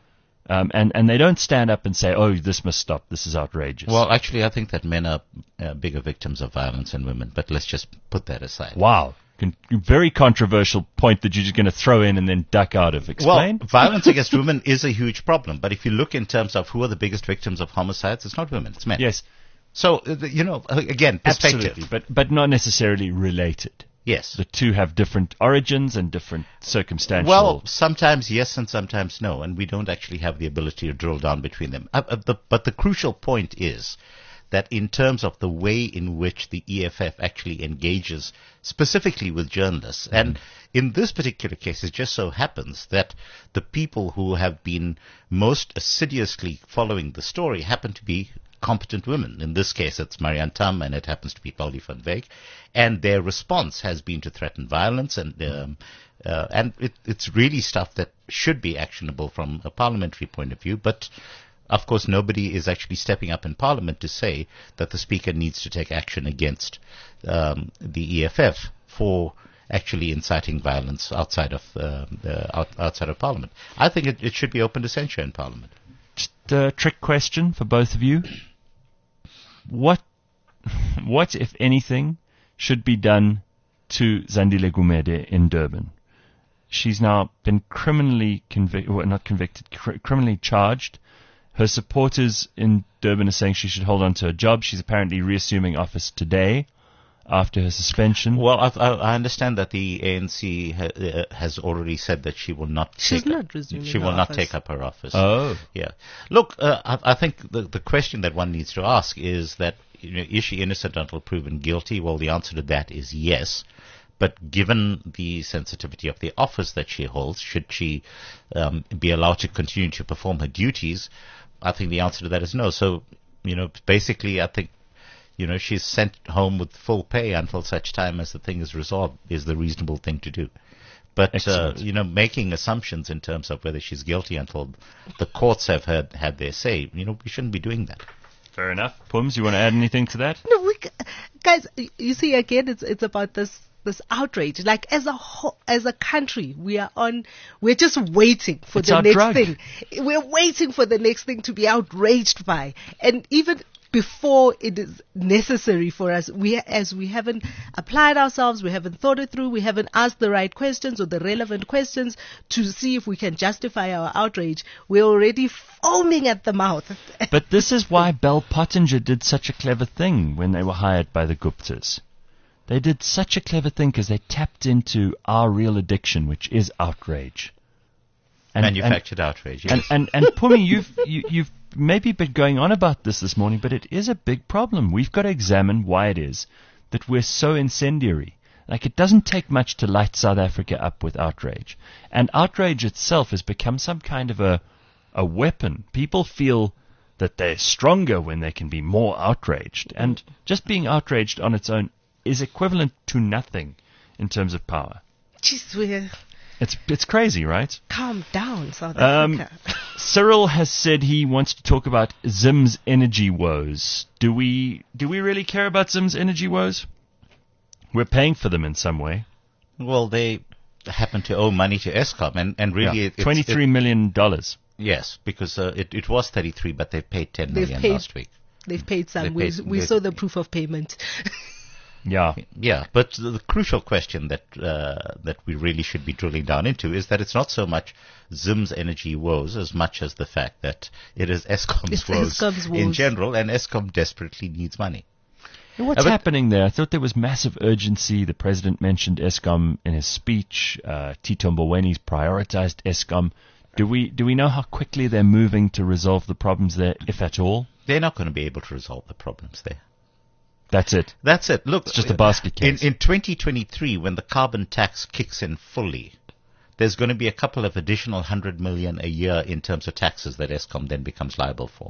[SPEAKER 2] Um, and and they don't stand up and say, "Oh, this must stop. This is outrageous."
[SPEAKER 4] Well, actually, I think that men are uh, bigger victims of violence than women. But let's just put that aside.
[SPEAKER 2] wow, Con- very controversial point that you're just going to throw in and then duck out of. Explain.
[SPEAKER 4] Well, violence against women is a huge problem. But if you look in terms of who are the biggest victims of homicides, it's not women, it's men.
[SPEAKER 2] Yes,
[SPEAKER 4] So, uh, you know, uh, again, perspective.
[SPEAKER 2] absolutely, but but not necessarily related.
[SPEAKER 4] Yes.
[SPEAKER 2] The two have different origins and different circumstantial.
[SPEAKER 4] Well, sometimes yes and sometimes no, and we don't actually have the ability to drill down between them. Uh, uh, the, but the crucial point is that in terms of the way in which the E F F actually engages specifically with journalists, mm-hmm. and in this particular case, it just so happens that the people who have been most assiduously following the story happen to be competent women. In this case, it's Marianne Tam, and it happens to be Polly van Wyk, and their response has been to threaten violence, and um, uh, and it, it's really stuff that should be actionable from a parliamentary point of view, but of course nobody is actually stepping up in Parliament to say that the Speaker needs to take action against um, the E F F for actually inciting violence outside of uh, uh, out, outside of Parliament. I think it, it should be open to censure in Parliament.
[SPEAKER 2] Just a trick question for both of you. What, what, if anything, should be done to Zandile Gumede in Durban? She's now been criminally convicted, well, not convicted, cr- criminally charged. Her supporters in Durban are saying she should hold on to her job. She's apparently reassuming office today after her suspension.
[SPEAKER 4] Well, I, I I understand that the A N C ha, uh, has already said that she will not.
[SPEAKER 3] She's
[SPEAKER 4] take
[SPEAKER 3] not
[SPEAKER 4] up,
[SPEAKER 3] resuming
[SPEAKER 4] She
[SPEAKER 3] her
[SPEAKER 4] will not
[SPEAKER 3] office.
[SPEAKER 4] take up her office.
[SPEAKER 2] Oh.
[SPEAKER 4] Yeah. Look, uh, I, I think the the question that one needs to ask is that, you know, is she innocent until proven guilty? Well, the answer to that is yes. But given the sensitivity of the office that she holds, should she um, be allowed to continue to perform her duties? I think the answer to that is no. So, you know, basically, I think, you know, she's sent home with full pay until such time as the thing is resolved is the reasonable thing to do. But, uh,
[SPEAKER 2] Excellent.
[SPEAKER 4] you know, making assumptions in terms of whether she's guilty until the courts have heard, had their say, you know, we shouldn't be doing that.
[SPEAKER 2] Fair enough. Pums, you want to add anything to that?
[SPEAKER 3] No, we, c- guys, y- you see, again, it's it's about this this outrage. Like as a whole, as a country, we are on. We're just waiting for
[SPEAKER 2] It's
[SPEAKER 3] the
[SPEAKER 2] our
[SPEAKER 3] next
[SPEAKER 2] drug.
[SPEAKER 3] thing. We're waiting for the next thing to be outraged by, and even before it is necessary for us. We, as we haven't applied ourselves, we haven't thought it through, we haven't asked the right questions or the relevant questions to see if we can justify our outrage. We're already foaming at the mouth.
[SPEAKER 2] But this is why Bell Pottinger did such a clever thing when they were hired by the Guptas. They did such a clever thing because they tapped into our real addiction, which is outrage.
[SPEAKER 4] And, Manufactured and, outrage, yes.
[SPEAKER 2] And, and, and Pumi, you've, you, you've maybe been going on about this this morning, but it is a big problem. We've got to examine why it is that we're so incendiary. Like, it doesn't take much to light South Africa up with outrage. And outrage itself has become some kind of a, a weapon. People feel that they're stronger when they can be more outraged. And just being outraged on its own is equivalent to nothing in terms of power.
[SPEAKER 3] Jeez, we're...
[SPEAKER 2] It's it's crazy, right?
[SPEAKER 3] Calm down, South
[SPEAKER 2] um,
[SPEAKER 3] Africa.
[SPEAKER 2] Cyril has said he wants to talk about Zim's energy woes. Do we do we really care about Zim's energy woes? We're paying for them in some way.
[SPEAKER 4] Well, they happen to owe money to Eskom, and, and really...
[SPEAKER 2] Yeah,
[SPEAKER 4] it,
[SPEAKER 2] twenty-three
[SPEAKER 4] it,
[SPEAKER 2] million dollars.
[SPEAKER 4] Yes, because uh, it, it was thirty-three, but they paid ten
[SPEAKER 3] they've
[SPEAKER 4] million
[SPEAKER 3] paid,
[SPEAKER 4] last week.
[SPEAKER 3] They've paid some.
[SPEAKER 4] They
[SPEAKER 3] we
[SPEAKER 4] paid,
[SPEAKER 3] we saw the proof of payment.
[SPEAKER 2] Yeah,
[SPEAKER 4] yeah, but the, the crucial question that uh, that we really should be drilling down into is that it's not so much Zim's energy woes as much as the fact that it is Eskom's,
[SPEAKER 3] it's
[SPEAKER 4] woes,
[SPEAKER 3] Eskom's woes
[SPEAKER 4] in general, and Eskom desperately needs money.
[SPEAKER 2] And what's
[SPEAKER 4] uh,
[SPEAKER 2] happening there? I thought there was massive urgency. The president mentioned Eskom in his speech. Uh, Tito Mbowene's prioritized Eskom. Do we do we know how quickly they're moving to resolve the problems there, if at all?
[SPEAKER 4] They're not going to be able to resolve the problems there.
[SPEAKER 2] That's it.
[SPEAKER 4] That's it. Look,
[SPEAKER 2] it's just a basket case.
[SPEAKER 4] In, in twenty twenty-three, when the carbon tax kicks in fully, there's going to be a couple of additional hundred million a year in terms of taxes that Eskom then becomes liable for.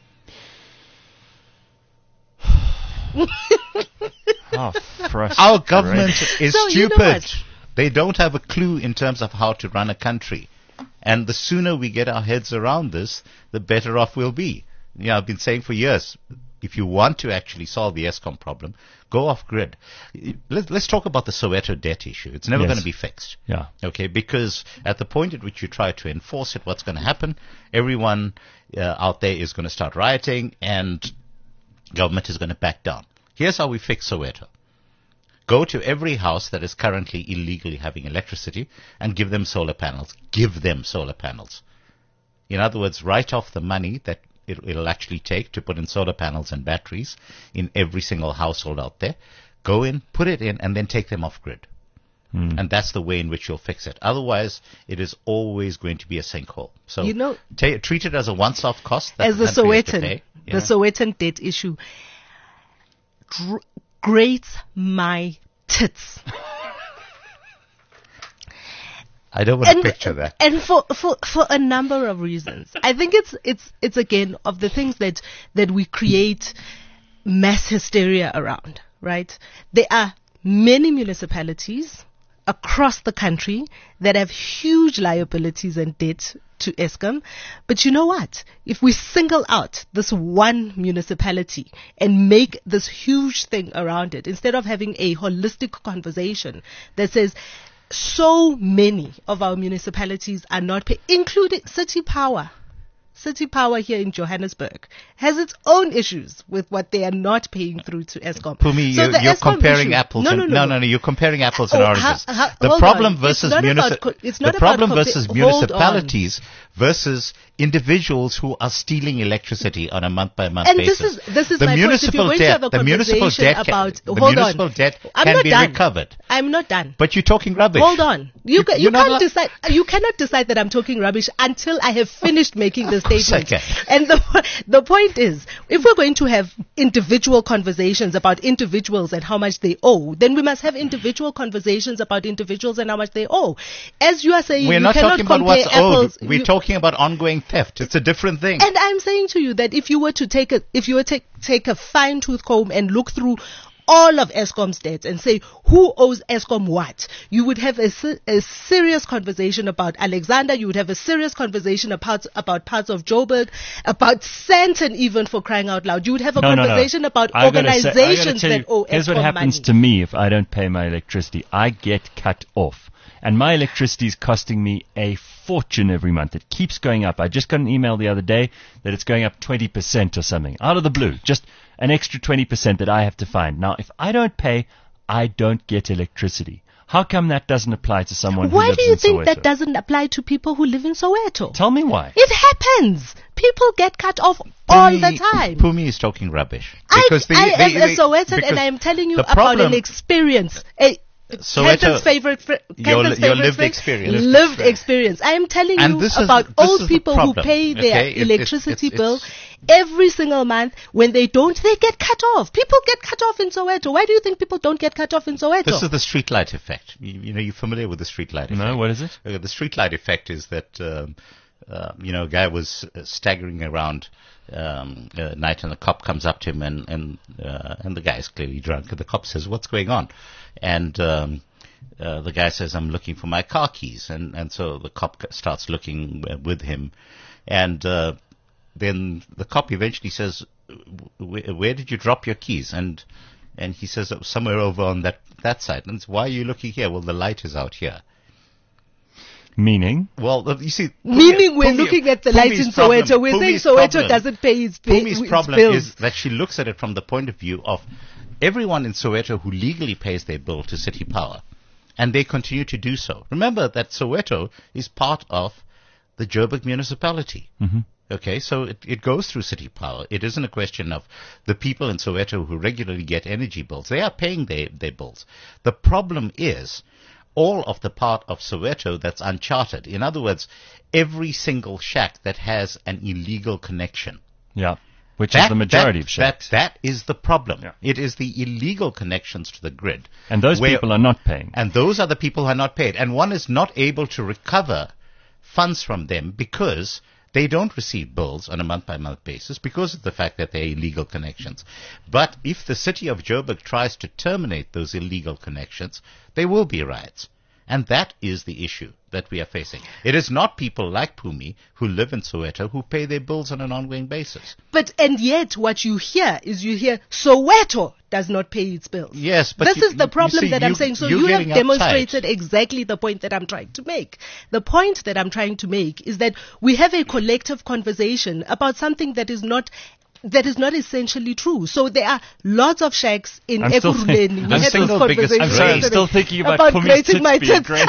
[SPEAKER 2] Oh,
[SPEAKER 4] our government is
[SPEAKER 3] so,
[SPEAKER 4] stupid.
[SPEAKER 3] You know
[SPEAKER 4] they don't have a clue in terms of how to run a country. And the sooner we get our heads around this, the better off we'll be. You know, I've been saying for years, if you want to actually solve the Eskom problem, go off grid. Let's, let's talk about the Soweto debt issue. It's never
[SPEAKER 2] yes.
[SPEAKER 4] going to be fixed.
[SPEAKER 2] Yeah.
[SPEAKER 4] Okay, because at the point at which you try to enforce it, what's going to happen? Everyone uh, out there is going to start rioting, and government is going to back down. Here's how we fix Soweto. Go to every house that is currently illegally having electricity and give them solar panels. Give them solar panels. In other words, write off the money that it, it'll actually take to put in solar panels and batteries in every single household out there. Go in, put it in, and then take them off grid. Mm. And that's the way in which you'll fix it. Otherwise, it is always going to be a sinkhole. So
[SPEAKER 3] you know,
[SPEAKER 4] ta- treat it as a once-off cost. That
[SPEAKER 3] as the Sowetan, pay, the know? Sowetan debt issue gr- grates my tits.
[SPEAKER 4] I don't want
[SPEAKER 3] and,
[SPEAKER 4] to picture that.
[SPEAKER 3] And for, for, for a number of reasons. I think it's it's it's again of the things that, that we create mass hysteria around, right? There are many municipalities across the country that have huge liabilities and debt to Eskom. But you know what? If we single out this one municipality and make this huge thing around it, instead of having a holistic conversation that says, so many of our municipalities are not paying, including City Power. City Power here in Johannesburg has its own issues with what they are not paying through to Eskom.
[SPEAKER 4] Pumi, so you're, you're comparing issue, apples.
[SPEAKER 3] No,
[SPEAKER 4] and,
[SPEAKER 3] no, no,
[SPEAKER 4] no, no, no. You're comparing apples and
[SPEAKER 3] oh,
[SPEAKER 4] oranges.
[SPEAKER 3] Ha, ha,
[SPEAKER 4] the problem
[SPEAKER 3] on.
[SPEAKER 4] versus
[SPEAKER 3] municipalities.
[SPEAKER 4] the problem versus compa- municipalities versus individuals who are stealing electricity on a month by month
[SPEAKER 3] and
[SPEAKER 4] basis.
[SPEAKER 3] And this is this is
[SPEAKER 4] the
[SPEAKER 3] my
[SPEAKER 4] municipal
[SPEAKER 3] point.
[SPEAKER 4] debt. The municipal debt.
[SPEAKER 3] About,
[SPEAKER 4] can, the
[SPEAKER 3] hold
[SPEAKER 4] municipal
[SPEAKER 3] on.
[SPEAKER 4] debt
[SPEAKER 3] I'm
[SPEAKER 4] can
[SPEAKER 3] not
[SPEAKER 4] be
[SPEAKER 3] done.
[SPEAKER 4] recovered.
[SPEAKER 3] I'm not done.
[SPEAKER 4] But you're talking rubbish.
[SPEAKER 3] Hold on. You
[SPEAKER 4] you,
[SPEAKER 3] ca- you can't decide. You cannot decide that I'm talking rubbish until I have finished making the statement. And the the point is, if we're going to have individual conversations about individuals and how much they owe, then we must have individual conversations about individuals and how much they owe. As you are saying,
[SPEAKER 4] we're
[SPEAKER 3] you
[SPEAKER 4] not
[SPEAKER 3] cannot
[SPEAKER 4] talking about
[SPEAKER 3] compare
[SPEAKER 4] what's
[SPEAKER 3] apples.
[SPEAKER 4] owed. We're
[SPEAKER 3] you,
[SPEAKER 4] talking about ongoing theft. It's a different thing.
[SPEAKER 3] And I'm saying to you that if you were to take a, if you were to take, take a fine tooth comb and look through all of Eskom's debts and say who owes Eskom what, you would have a, a serious conversation about Alexander, you would have a serious conversation about, about parts of Joburg, about Sandton, even, for crying out loud. You would have a
[SPEAKER 2] no,
[SPEAKER 3] conversation
[SPEAKER 2] no, no.
[SPEAKER 3] about
[SPEAKER 2] I
[SPEAKER 3] organizations
[SPEAKER 2] say,
[SPEAKER 3] that
[SPEAKER 2] you,
[SPEAKER 3] owe
[SPEAKER 2] here's
[SPEAKER 3] Eskom
[SPEAKER 2] what happens
[SPEAKER 3] money.
[SPEAKER 2] to me if I don't pay my electricity. I get cut off. And my electricity is costing me a fortune every month. It keeps going up. I just got an email the other day that it's going up twenty percent or something. Out of the blue. Just an extra twenty percent that I have to find. Now, if I don't pay, I don't get electricity. How come that doesn't apply to someone who
[SPEAKER 3] Why
[SPEAKER 2] lives
[SPEAKER 3] do you
[SPEAKER 2] in
[SPEAKER 3] think
[SPEAKER 2] Soweto?
[SPEAKER 3] that doesn't apply to people who live in Soweto?
[SPEAKER 2] Tell me why.
[SPEAKER 3] It happens. People get cut off all the time.
[SPEAKER 4] Pumi is talking rubbish.
[SPEAKER 3] I,
[SPEAKER 4] Because the-
[SPEAKER 3] I
[SPEAKER 4] the-
[SPEAKER 3] am a
[SPEAKER 4] the-
[SPEAKER 3] Sowetan
[SPEAKER 4] because
[SPEAKER 3] and I am telling you
[SPEAKER 4] the
[SPEAKER 3] about
[SPEAKER 4] problem-
[SPEAKER 3] an experience. A,
[SPEAKER 4] Soweto-
[SPEAKER 3] Kenthan's favorite, fr-
[SPEAKER 4] Your-
[SPEAKER 3] Kenthan's
[SPEAKER 4] your
[SPEAKER 3] favorite
[SPEAKER 4] lived
[SPEAKER 3] friend,
[SPEAKER 4] experience.
[SPEAKER 3] Lived experience. I am telling
[SPEAKER 4] And
[SPEAKER 3] you
[SPEAKER 4] this is-
[SPEAKER 3] about
[SPEAKER 4] this
[SPEAKER 3] old
[SPEAKER 4] is the
[SPEAKER 3] people who
[SPEAKER 4] problem,
[SPEAKER 3] pay their
[SPEAKER 4] okay? It- it-
[SPEAKER 3] electricity
[SPEAKER 4] it's-
[SPEAKER 3] bill
[SPEAKER 4] it's-
[SPEAKER 3] every single month. When they don't, they get cut off. People get cut off in Soweto. Why do you think people don't get cut off in Soweto?
[SPEAKER 4] This is the streetlight effect. You, you know, you're familiar with the streetlight effect.
[SPEAKER 2] No, what is it?
[SPEAKER 4] Uh, the streetlight effect is that, um, uh, you know, a guy was uh, staggering around um, at night, and the cop comes up to him, and and uh, and the guy is clearly drunk, and the cop says, "What's going on?" And um, uh, the guy says, "I'm looking for my car keys," and and so the cop starts looking uh, with him, and uh, then the cop eventually says, "Where, where did you drop your keys?" And and he says, "Oh, somewhere over on that that side." And it's, "Why are you looking here?" "Well, the light is out here."
[SPEAKER 2] Meaning?
[SPEAKER 4] Well, uh, you see,
[SPEAKER 3] Meaning we're
[SPEAKER 4] Pumi-
[SPEAKER 3] looking at the
[SPEAKER 4] Pumi's
[SPEAKER 3] lights in
[SPEAKER 4] problem-
[SPEAKER 3] Soweto. We're saying
[SPEAKER 4] Pumi's
[SPEAKER 3] Soweto
[SPEAKER 4] problem-
[SPEAKER 3] doesn't pay its, pay,
[SPEAKER 4] Pumi's
[SPEAKER 3] its
[SPEAKER 4] problem
[SPEAKER 3] bills.
[SPEAKER 4] is that she looks at it from the point of view of everyone in Soweto who legally pays their bill to City Power, and they continue to do so. Remember that Soweto is part of the Joburg municipality.
[SPEAKER 2] Mm-hmm.
[SPEAKER 4] Okay, so it, it goes through City Power. It isn't a question of the people in Soweto who regularly get energy bills. They are paying their, their bills. The problem is all of the part of Soweto that's uncharted. In other words, every single shack that has an illegal connection.
[SPEAKER 2] Yeah. Which
[SPEAKER 4] That-
[SPEAKER 2] is the majority
[SPEAKER 4] that-
[SPEAKER 2] of shacks.
[SPEAKER 4] That, that is the problem.
[SPEAKER 2] Yeah.
[SPEAKER 4] It is the illegal connections to the grid.
[SPEAKER 2] and those
[SPEAKER 4] where-
[SPEAKER 2] people are not paying.
[SPEAKER 4] And those are the people who are not paid. And one is not able to recover funds from them because they don't receive bills on a month-by-month basis because of the fact that they're illegal connections. But if the city of Joburg tries to terminate those illegal connections, there will be riots. And that is the issue that we are facing. It is not people like Pumi who live in Soweto who pay their bills on an ongoing basis.
[SPEAKER 3] But, and yet what you hear is you hear Soweto does not pay its bills.
[SPEAKER 4] Yes, but
[SPEAKER 3] this
[SPEAKER 4] you-
[SPEAKER 3] is the
[SPEAKER 4] you
[SPEAKER 3] problem
[SPEAKER 4] see,
[SPEAKER 3] that I'm
[SPEAKER 4] you-
[SPEAKER 3] saying. So
[SPEAKER 4] you're
[SPEAKER 3] you have
[SPEAKER 4] getting uptight.
[SPEAKER 3] demonstrated exactly the point that I'm trying to make. The point that I'm trying to make is that we have a collective conversation about something that is not that is not essentially true. So there are lots of shacks in
[SPEAKER 2] I'm still
[SPEAKER 3] Ekurhuleni.
[SPEAKER 2] think-
[SPEAKER 3] We
[SPEAKER 4] I'm
[SPEAKER 3] had
[SPEAKER 4] still
[SPEAKER 3] this
[SPEAKER 4] the biggest
[SPEAKER 3] conversation
[SPEAKER 2] I'm sorry, I'm
[SPEAKER 4] Great.
[SPEAKER 2] still thinking about,
[SPEAKER 3] about
[SPEAKER 2] Pumi's
[SPEAKER 3] grating
[SPEAKER 2] tits
[SPEAKER 3] my
[SPEAKER 2] being
[SPEAKER 3] tits.
[SPEAKER 2] great.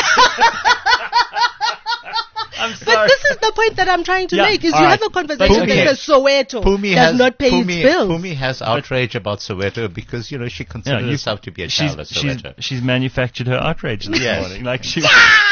[SPEAKER 2] I'm
[SPEAKER 3] But
[SPEAKER 2] sorry.
[SPEAKER 3] this is the point that I'm trying to
[SPEAKER 2] Yeah,
[SPEAKER 3] make, is
[SPEAKER 2] all
[SPEAKER 3] you
[SPEAKER 2] right.
[SPEAKER 3] have a conversation
[SPEAKER 2] But okay.
[SPEAKER 3] that says Soweto
[SPEAKER 4] Pumi
[SPEAKER 3] does
[SPEAKER 4] has,
[SPEAKER 3] not pay
[SPEAKER 4] Pumi,
[SPEAKER 3] its bills.
[SPEAKER 4] Pumi has outrage about Soweto because, you know, she considers
[SPEAKER 2] you-
[SPEAKER 4] herself to be a
[SPEAKER 2] she's,
[SPEAKER 4] child of
[SPEAKER 2] she's,
[SPEAKER 4] Soweto.
[SPEAKER 2] she's manufactured her outrage this
[SPEAKER 4] Yes.
[SPEAKER 2] morning. Like she,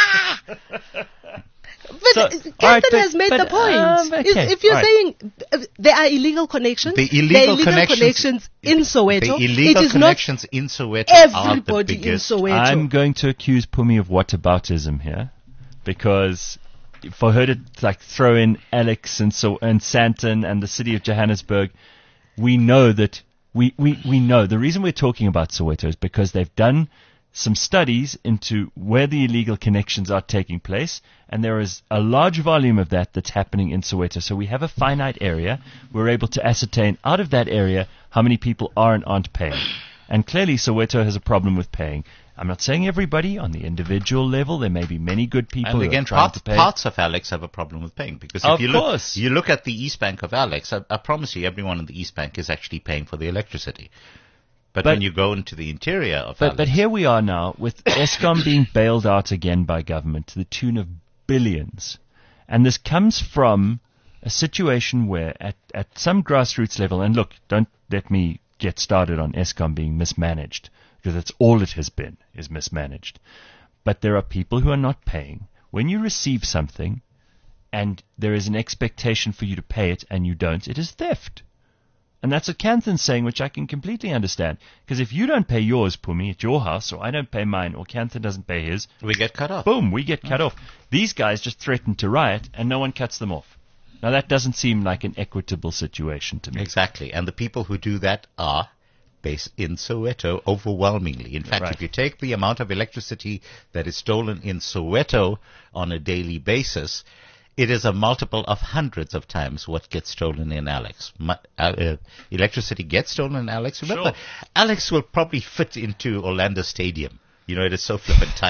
[SPEAKER 3] But
[SPEAKER 2] So,
[SPEAKER 3] Kenten
[SPEAKER 2] all right, but-
[SPEAKER 3] has made
[SPEAKER 2] but,
[SPEAKER 3] the point.
[SPEAKER 2] um,
[SPEAKER 3] Is
[SPEAKER 2] okay,
[SPEAKER 3] if you're
[SPEAKER 2] all right.
[SPEAKER 3] saying uh, there are illegal connections,
[SPEAKER 4] The
[SPEAKER 3] there are
[SPEAKER 4] illegal
[SPEAKER 3] illegal
[SPEAKER 4] connections,
[SPEAKER 3] connections in Soweto.
[SPEAKER 4] The illegal
[SPEAKER 3] it is
[SPEAKER 4] connections in Soweto
[SPEAKER 3] not
[SPEAKER 4] are the
[SPEAKER 3] everybody in
[SPEAKER 4] biggest.
[SPEAKER 3] Soweto.
[SPEAKER 2] I'm going to accuse Pumi of whataboutism here, because for her to like throw in Alex and so and Santon and the city of Johannesburg, we know that we, we, we know the reason we're talking about Soweto is because they've done some studies into where the illegal connections are taking place, and there is a large volume of that that's happening in Soweto. So we have a finite area. We're able to ascertain out of that area how many people are and aren't paying. And clearly Soweto has a problem with paying. I'm not saying everybody on the individual level. There may be many good people
[SPEAKER 4] And
[SPEAKER 2] who
[SPEAKER 4] again,
[SPEAKER 2] are trying
[SPEAKER 4] parts,
[SPEAKER 2] to pay.
[SPEAKER 4] parts of Alex have a problem with paying because if
[SPEAKER 2] Of
[SPEAKER 4] you look,
[SPEAKER 2] course.
[SPEAKER 4] you look at the East Bank of Alex, I, I promise you, everyone in the East Bank is actually paying for the electricity. But,
[SPEAKER 2] But-
[SPEAKER 4] when you go into the interior of
[SPEAKER 2] But,
[SPEAKER 4] Alex,
[SPEAKER 2] but here we are now with Eskom being bailed out again by government to the tune of billions. And this comes from a situation where at, at some grassroots level, and look, don't let me get started on Eskom being mismanaged, because that's all it has been, is mismanaged. But there are people who are not paying. When you receive something and there is an expectation for you to pay it and you don't, it is theft. And that's what Kanthan's saying, which I can completely understand. Because if you don't pay yours, Pumi, at your house, or I don't pay mine, or Kanthan doesn't pay his,
[SPEAKER 4] we get cut off.
[SPEAKER 2] boom, we get cut off. These guys just threaten to riot, and no one cuts them off. Now, that doesn't seem like an equitable situation to me.
[SPEAKER 4] Exactly. And the people who do that are based in Soweto overwhelmingly. In fact,
[SPEAKER 2] Right.
[SPEAKER 4] if you take the amount of electricity that is stolen in Soweto on a daily basis, it is a multiple of hundreds of times what gets stolen in Alex. Mu- uh, uh, electricity gets stolen in Alex. Remember,
[SPEAKER 2] Sure.
[SPEAKER 4] Alex will probably fit into Orlando Stadium. You know, it is so flippant tiny.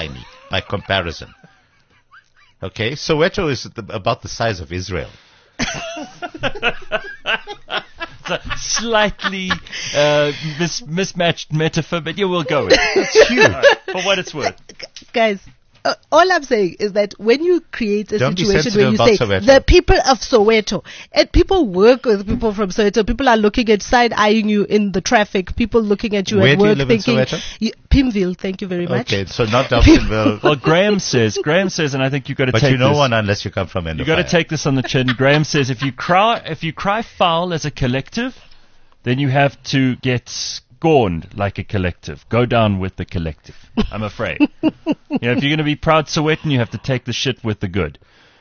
[SPEAKER 4] by comparison. Okay, Soweto is the, about the size of Israel.
[SPEAKER 2] It's a slightly uh, mis- mismatched metaphor, but yeah, we'll go with it. It's huge, for what it's worth.
[SPEAKER 3] Guys, uh, all I'm saying is that when you create a
[SPEAKER 4] Don't be
[SPEAKER 3] situation where
[SPEAKER 4] sensitive
[SPEAKER 3] you
[SPEAKER 4] about
[SPEAKER 3] say
[SPEAKER 4] Soweto.
[SPEAKER 3] the people of Soweto, and people work with people from Soweto, people are looking at side eyeing you in the traffic, people looking at you
[SPEAKER 4] Where
[SPEAKER 3] at
[SPEAKER 4] do you
[SPEAKER 3] work
[SPEAKER 4] live in
[SPEAKER 3] thinking,
[SPEAKER 4] Soweto?
[SPEAKER 3] You, Pimville, thank you very much.
[SPEAKER 4] Okay, so not Dobsonville.
[SPEAKER 2] Well, Graham says, Graham says, and I think you've got to
[SPEAKER 4] But
[SPEAKER 2] take
[SPEAKER 4] you know
[SPEAKER 2] this.
[SPEAKER 4] one unless you come from
[SPEAKER 2] You've got to
[SPEAKER 4] Endofire.
[SPEAKER 2] take this on the chin. Graham says if you cry, if you cry foul as a collective, then you have to get scorned like a collective. Go down with the collective. I'm afraid. You know, if you're going to be proud Sowetan, you have to take the shit with the good.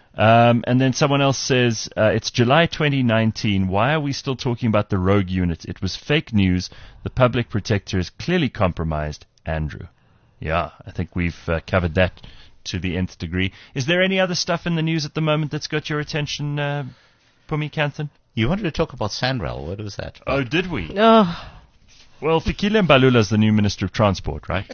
[SPEAKER 2] Um, and then someone else says, uh, it's July twenty nineteen. Why are we still talking about the rogue unit? It was fake news. The public protector is clearly compromised. Andrew. Yeah, I think we've uh, covered that to the nth degree. Is there any other stuff in the news at the moment that's got your attention, uh, Pumi Kanthan?
[SPEAKER 4] You wanted to talk about Sanral. What was that?
[SPEAKER 2] Oh, did we?
[SPEAKER 3] Oh,
[SPEAKER 2] Well, Fikile Mbalula is the new Minister of Transport, right?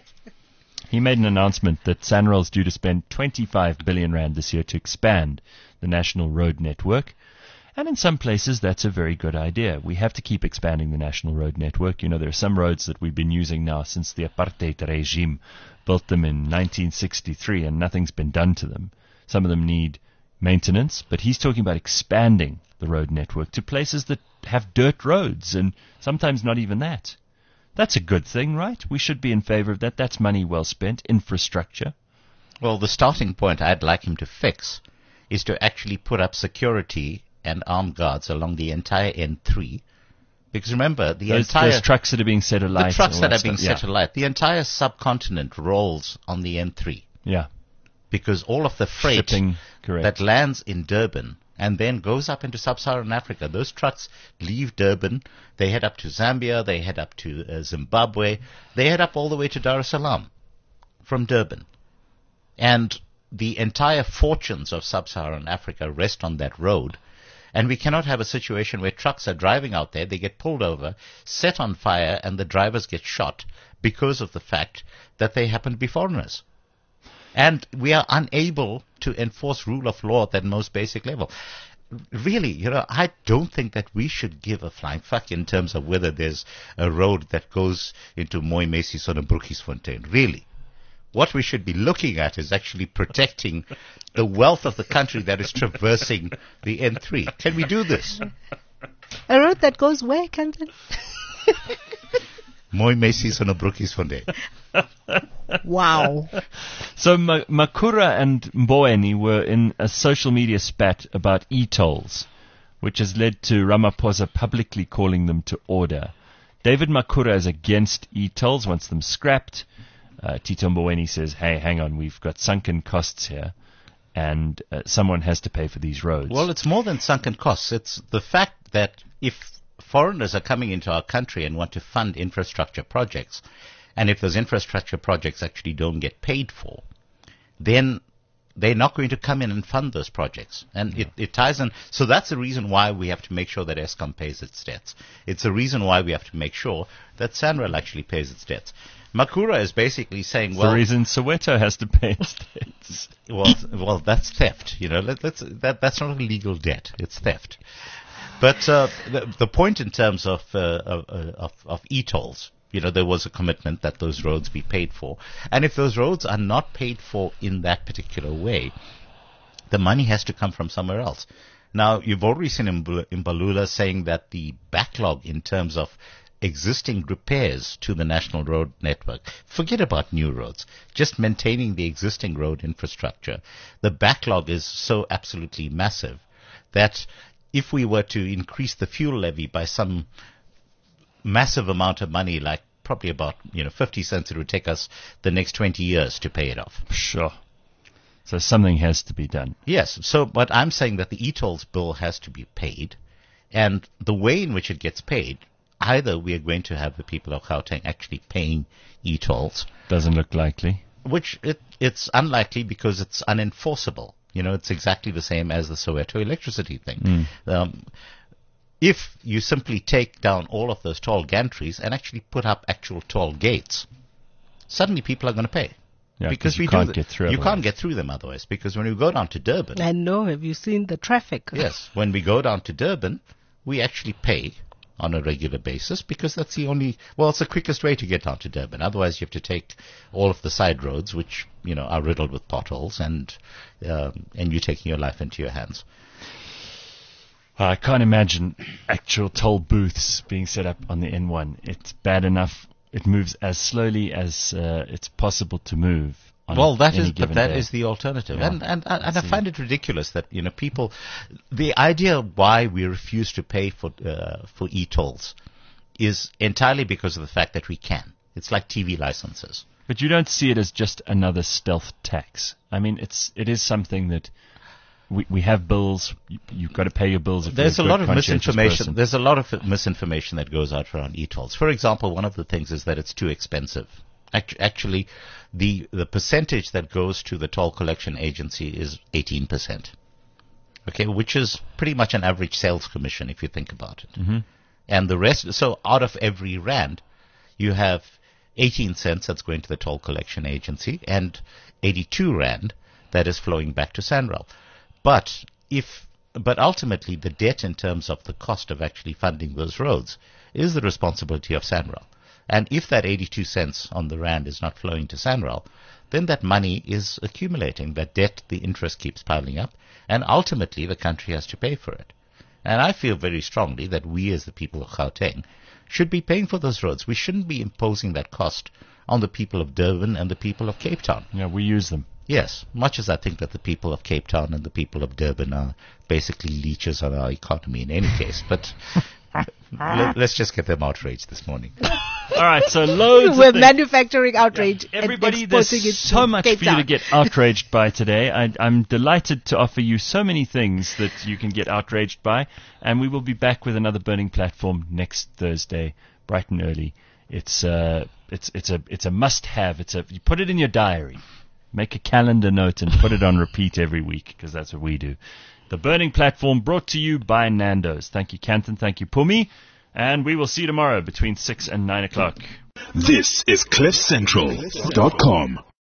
[SPEAKER 2] He made an announcement that SANRAL is due to spend twenty-five billion rand this year to expand the national road network. And in some places, that's a very good idea. We have to keep expanding the national road network. You know, there are some roads that we've been using now since the apartheid regime built them in nineteen sixty-three, and nothing's been done to them. Some of them need maintenance, but he's talking about expanding the road network to places that have dirt roads, and sometimes not even that. That's a good thing, right? We should be in favor of that. That's money well spent, infrastructure.
[SPEAKER 4] Well, the starting point I'd like him to fix is to actually put up security and armed guards along the entire N three. Because remember, the
[SPEAKER 2] Those,
[SPEAKER 4] entire...
[SPEAKER 2] those trucks that are being set alight.
[SPEAKER 4] the trucks
[SPEAKER 2] and
[SPEAKER 4] that
[SPEAKER 2] all
[SPEAKER 4] are being
[SPEAKER 2] stuff.
[SPEAKER 4] set alight, the entire subcontinent rolls on the N three.
[SPEAKER 2] Yeah.
[SPEAKER 4] Because all of the freight
[SPEAKER 2] Shipping, correct.
[SPEAKER 4] that lands in Durban and then goes up into sub-Saharan Africa, those trucks leave Durban, they head up to Zambia, they head up to uh, Zimbabwe, they head up all the way to Dar es Salaam from Durban. And the entire fortunes of sub-Saharan Africa rest on that road. And we cannot have a situation where trucks are driving out there, they get pulled over, set on fire, and the drivers get shot because of the fact that they happen to be foreigners. And we are unable to enforce rule of law at that most basic level. Really, you know, I don't think that we should give a flying fuck in terms of whether there's a road that goes into Mooi Messi Sonnebruggiesfontein. Really. What we should be looking at is actually protecting the wealth of the country that is traversing the N three. Can we do this?
[SPEAKER 3] a road that goes where, Canton?
[SPEAKER 4] Mooi Messi Sonnebruggiesfontein.
[SPEAKER 3] Wow.
[SPEAKER 2] So Ma- Makura and Mboweni were in a social media spat about e-tolls, which has led to Ramaphosa publicly calling them to order. David Makura is against e-tolls, wants them scrapped. Uh, Tito Mboweni says, hey, hang on, we've got sunken costs here, and uh, someone has to pay for these roads.
[SPEAKER 4] Well, it's more than sunken costs. It's the fact that if foreigners are coming into our country and want to fund infrastructure projects, and if those infrastructure projects actually don't get paid for, then they're not going to come in and fund those projects. And yeah. it, it ties in. So that's the reason why we have to make sure that Eskom pays its debts. It's the reason why we have to make sure that SANRAL actually pays its debts. Makura is basically saying,
[SPEAKER 2] it's
[SPEAKER 4] well...
[SPEAKER 2] the reason Soweto has to pay its debts.
[SPEAKER 4] Well, well, that's theft. You know, let, let's, that, that's not a legal debt. It's theft. But uh, the, the point in terms of, uh, of, of, of e-tolls, you know, there was a commitment that those roads be paid for. And if those roads are not paid for in that particular way, the money has to come from somewhere else. Now, you've already seen Mbalula saying that the backlog in terms of existing repairs to the national road network, forget about new roads, just maintaining the existing road infrastructure, the backlog is so absolutely massive that if we were to increase the fuel levy by some massive amount of money, like probably about, you know, fifty cents, it would take us the next twenty years to pay it off.
[SPEAKER 2] Sure. So something has to be done.
[SPEAKER 4] Yes. So, but I'm saying that the e-tolls bill has to be paid, and the way in which it gets paid, either we are going to have the people of Gauteng actually paying e-tolls.
[SPEAKER 2] Doesn't look likely.
[SPEAKER 4] Which it, it's unlikely because it's unenforceable. You know, it's exactly the same as the Soweto electricity thing.
[SPEAKER 2] Mm.
[SPEAKER 4] Um, if you simply take down all of those toll gantries and actually put up actual toll gates, suddenly people are going to pay.
[SPEAKER 2] Yeah,
[SPEAKER 4] because
[SPEAKER 2] you
[SPEAKER 4] we
[SPEAKER 2] can't
[SPEAKER 4] do
[SPEAKER 2] get through
[SPEAKER 4] You
[SPEAKER 2] otherwise.
[SPEAKER 4] can't get through them otherwise. Because when we go down to Durban,
[SPEAKER 3] I know. Have you seen the traffic?
[SPEAKER 4] yes, when we go down to Durban, we actually pay on a regular basis because that's the only, well, it's the quickest way to get down to Durban. Otherwise, you have to take all of the side roads, which, you know, are riddled with potholes, and um, and you're taking your life into your hands.
[SPEAKER 2] I can't imagine actual toll booths being set up on the N one. It's bad enough. It moves as slowly as uh, it's possible to move. On
[SPEAKER 4] Well, that
[SPEAKER 2] any
[SPEAKER 4] is, but
[SPEAKER 2] given
[SPEAKER 4] that
[SPEAKER 2] day.
[SPEAKER 4] is the alternative,
[SPEAKER 2] Yeah.
[SPEAKER 4] and and and, and I
[SPEAKER 2] See.
[SPEAKER 4] find it ridiculous that you know people, the idea why we refuse to pay for uh, for e-tolls, is entirely because of the fact that we can. It's like T V licenses.
[SPEAKER 2] But you don't see it as just another stealth tax. I mean, it's it is something that we we have bills. You, you've got to pay your bills. If
[SPEAKER 4] There's a
[SPEAKER 2] you're
[SPEAKER 4] lot
[SPEAKER 2] good,
[SPEAKER 4] of
[SPEAKER 2] conscientious
[SPEAKER 4] misinformation.
[SPEAKER 2] person.
[SPEAKER 4] There's a lot of misinformation that goes out around e-tolls. For example, one of the things is that it's too expensive. Act- Actually, the the percentage that goes to the toll collection agency is eighteen percent. Okay, which is pretty much an average sales commission if you think about it.
[SPEAKER 2] Mm-hmm.
[SPEAKER 4] And the rest, so out of every rand, you have eighteen cents that's going to the toll collection agency and eighty-two rand that is flowing back to SANRAL. But if, but ultimately the debt in terms of the cost of actually funding those roads is the responsibility of SANRAL. And if that eighty-two cents on the rand is not flowing to SANRAL, then that money is accumulating. That debt, the interest keeps piling up, and ultimately the country has to pay for it. And I feel very strongly that we as the people of Gauteng should be paying for those roads. We shouldn't be imposing that cost on the people of Durban and the people of Cape Town.
[SPEAKER 2] Yeah, we use them.
[SPEAKER 4] Yes, much as I think that the people of Cape Town and the people of Durban are basically leeches on our economy in any case, but let, let's just get them outraged this morning.
[SPEAKER 2] All right, so loads
[SPEAKER 3] We're
[SPEAKER 2] of things.
[SPEAKER 3] manufacturing outrage.
[SPEAKER 2] Yeah,
[SPEAKER 3] and
[SPEAKER 2] everybody, there's
[SPEAKER 3] exporting it
[SPEAKER 2] so
[SPEAKER 3] to
[SPEAKER 2] much
[SPEAKER 3] Cape
[SPEAKER 2] for you to
[SPEAKER 3] Town.
[SPEAKER 2] get outraged by today. I, I'm delighted to offer you so many things that you can get outraged by, and we will be back with another Burning Platform next Thursday, bright and early. It's uh, it's it's a it's a must-have. It's a you put it in your diary, make a calendar note, and put it on repeat every week because that's what we do. The Burning Platform brought to you by Nando's. Thank you, Canton. Thank you, Pumi. And we will see you tomorrow between six and nine o'clock.
[SPEAKER 1] This is cliff central dot com.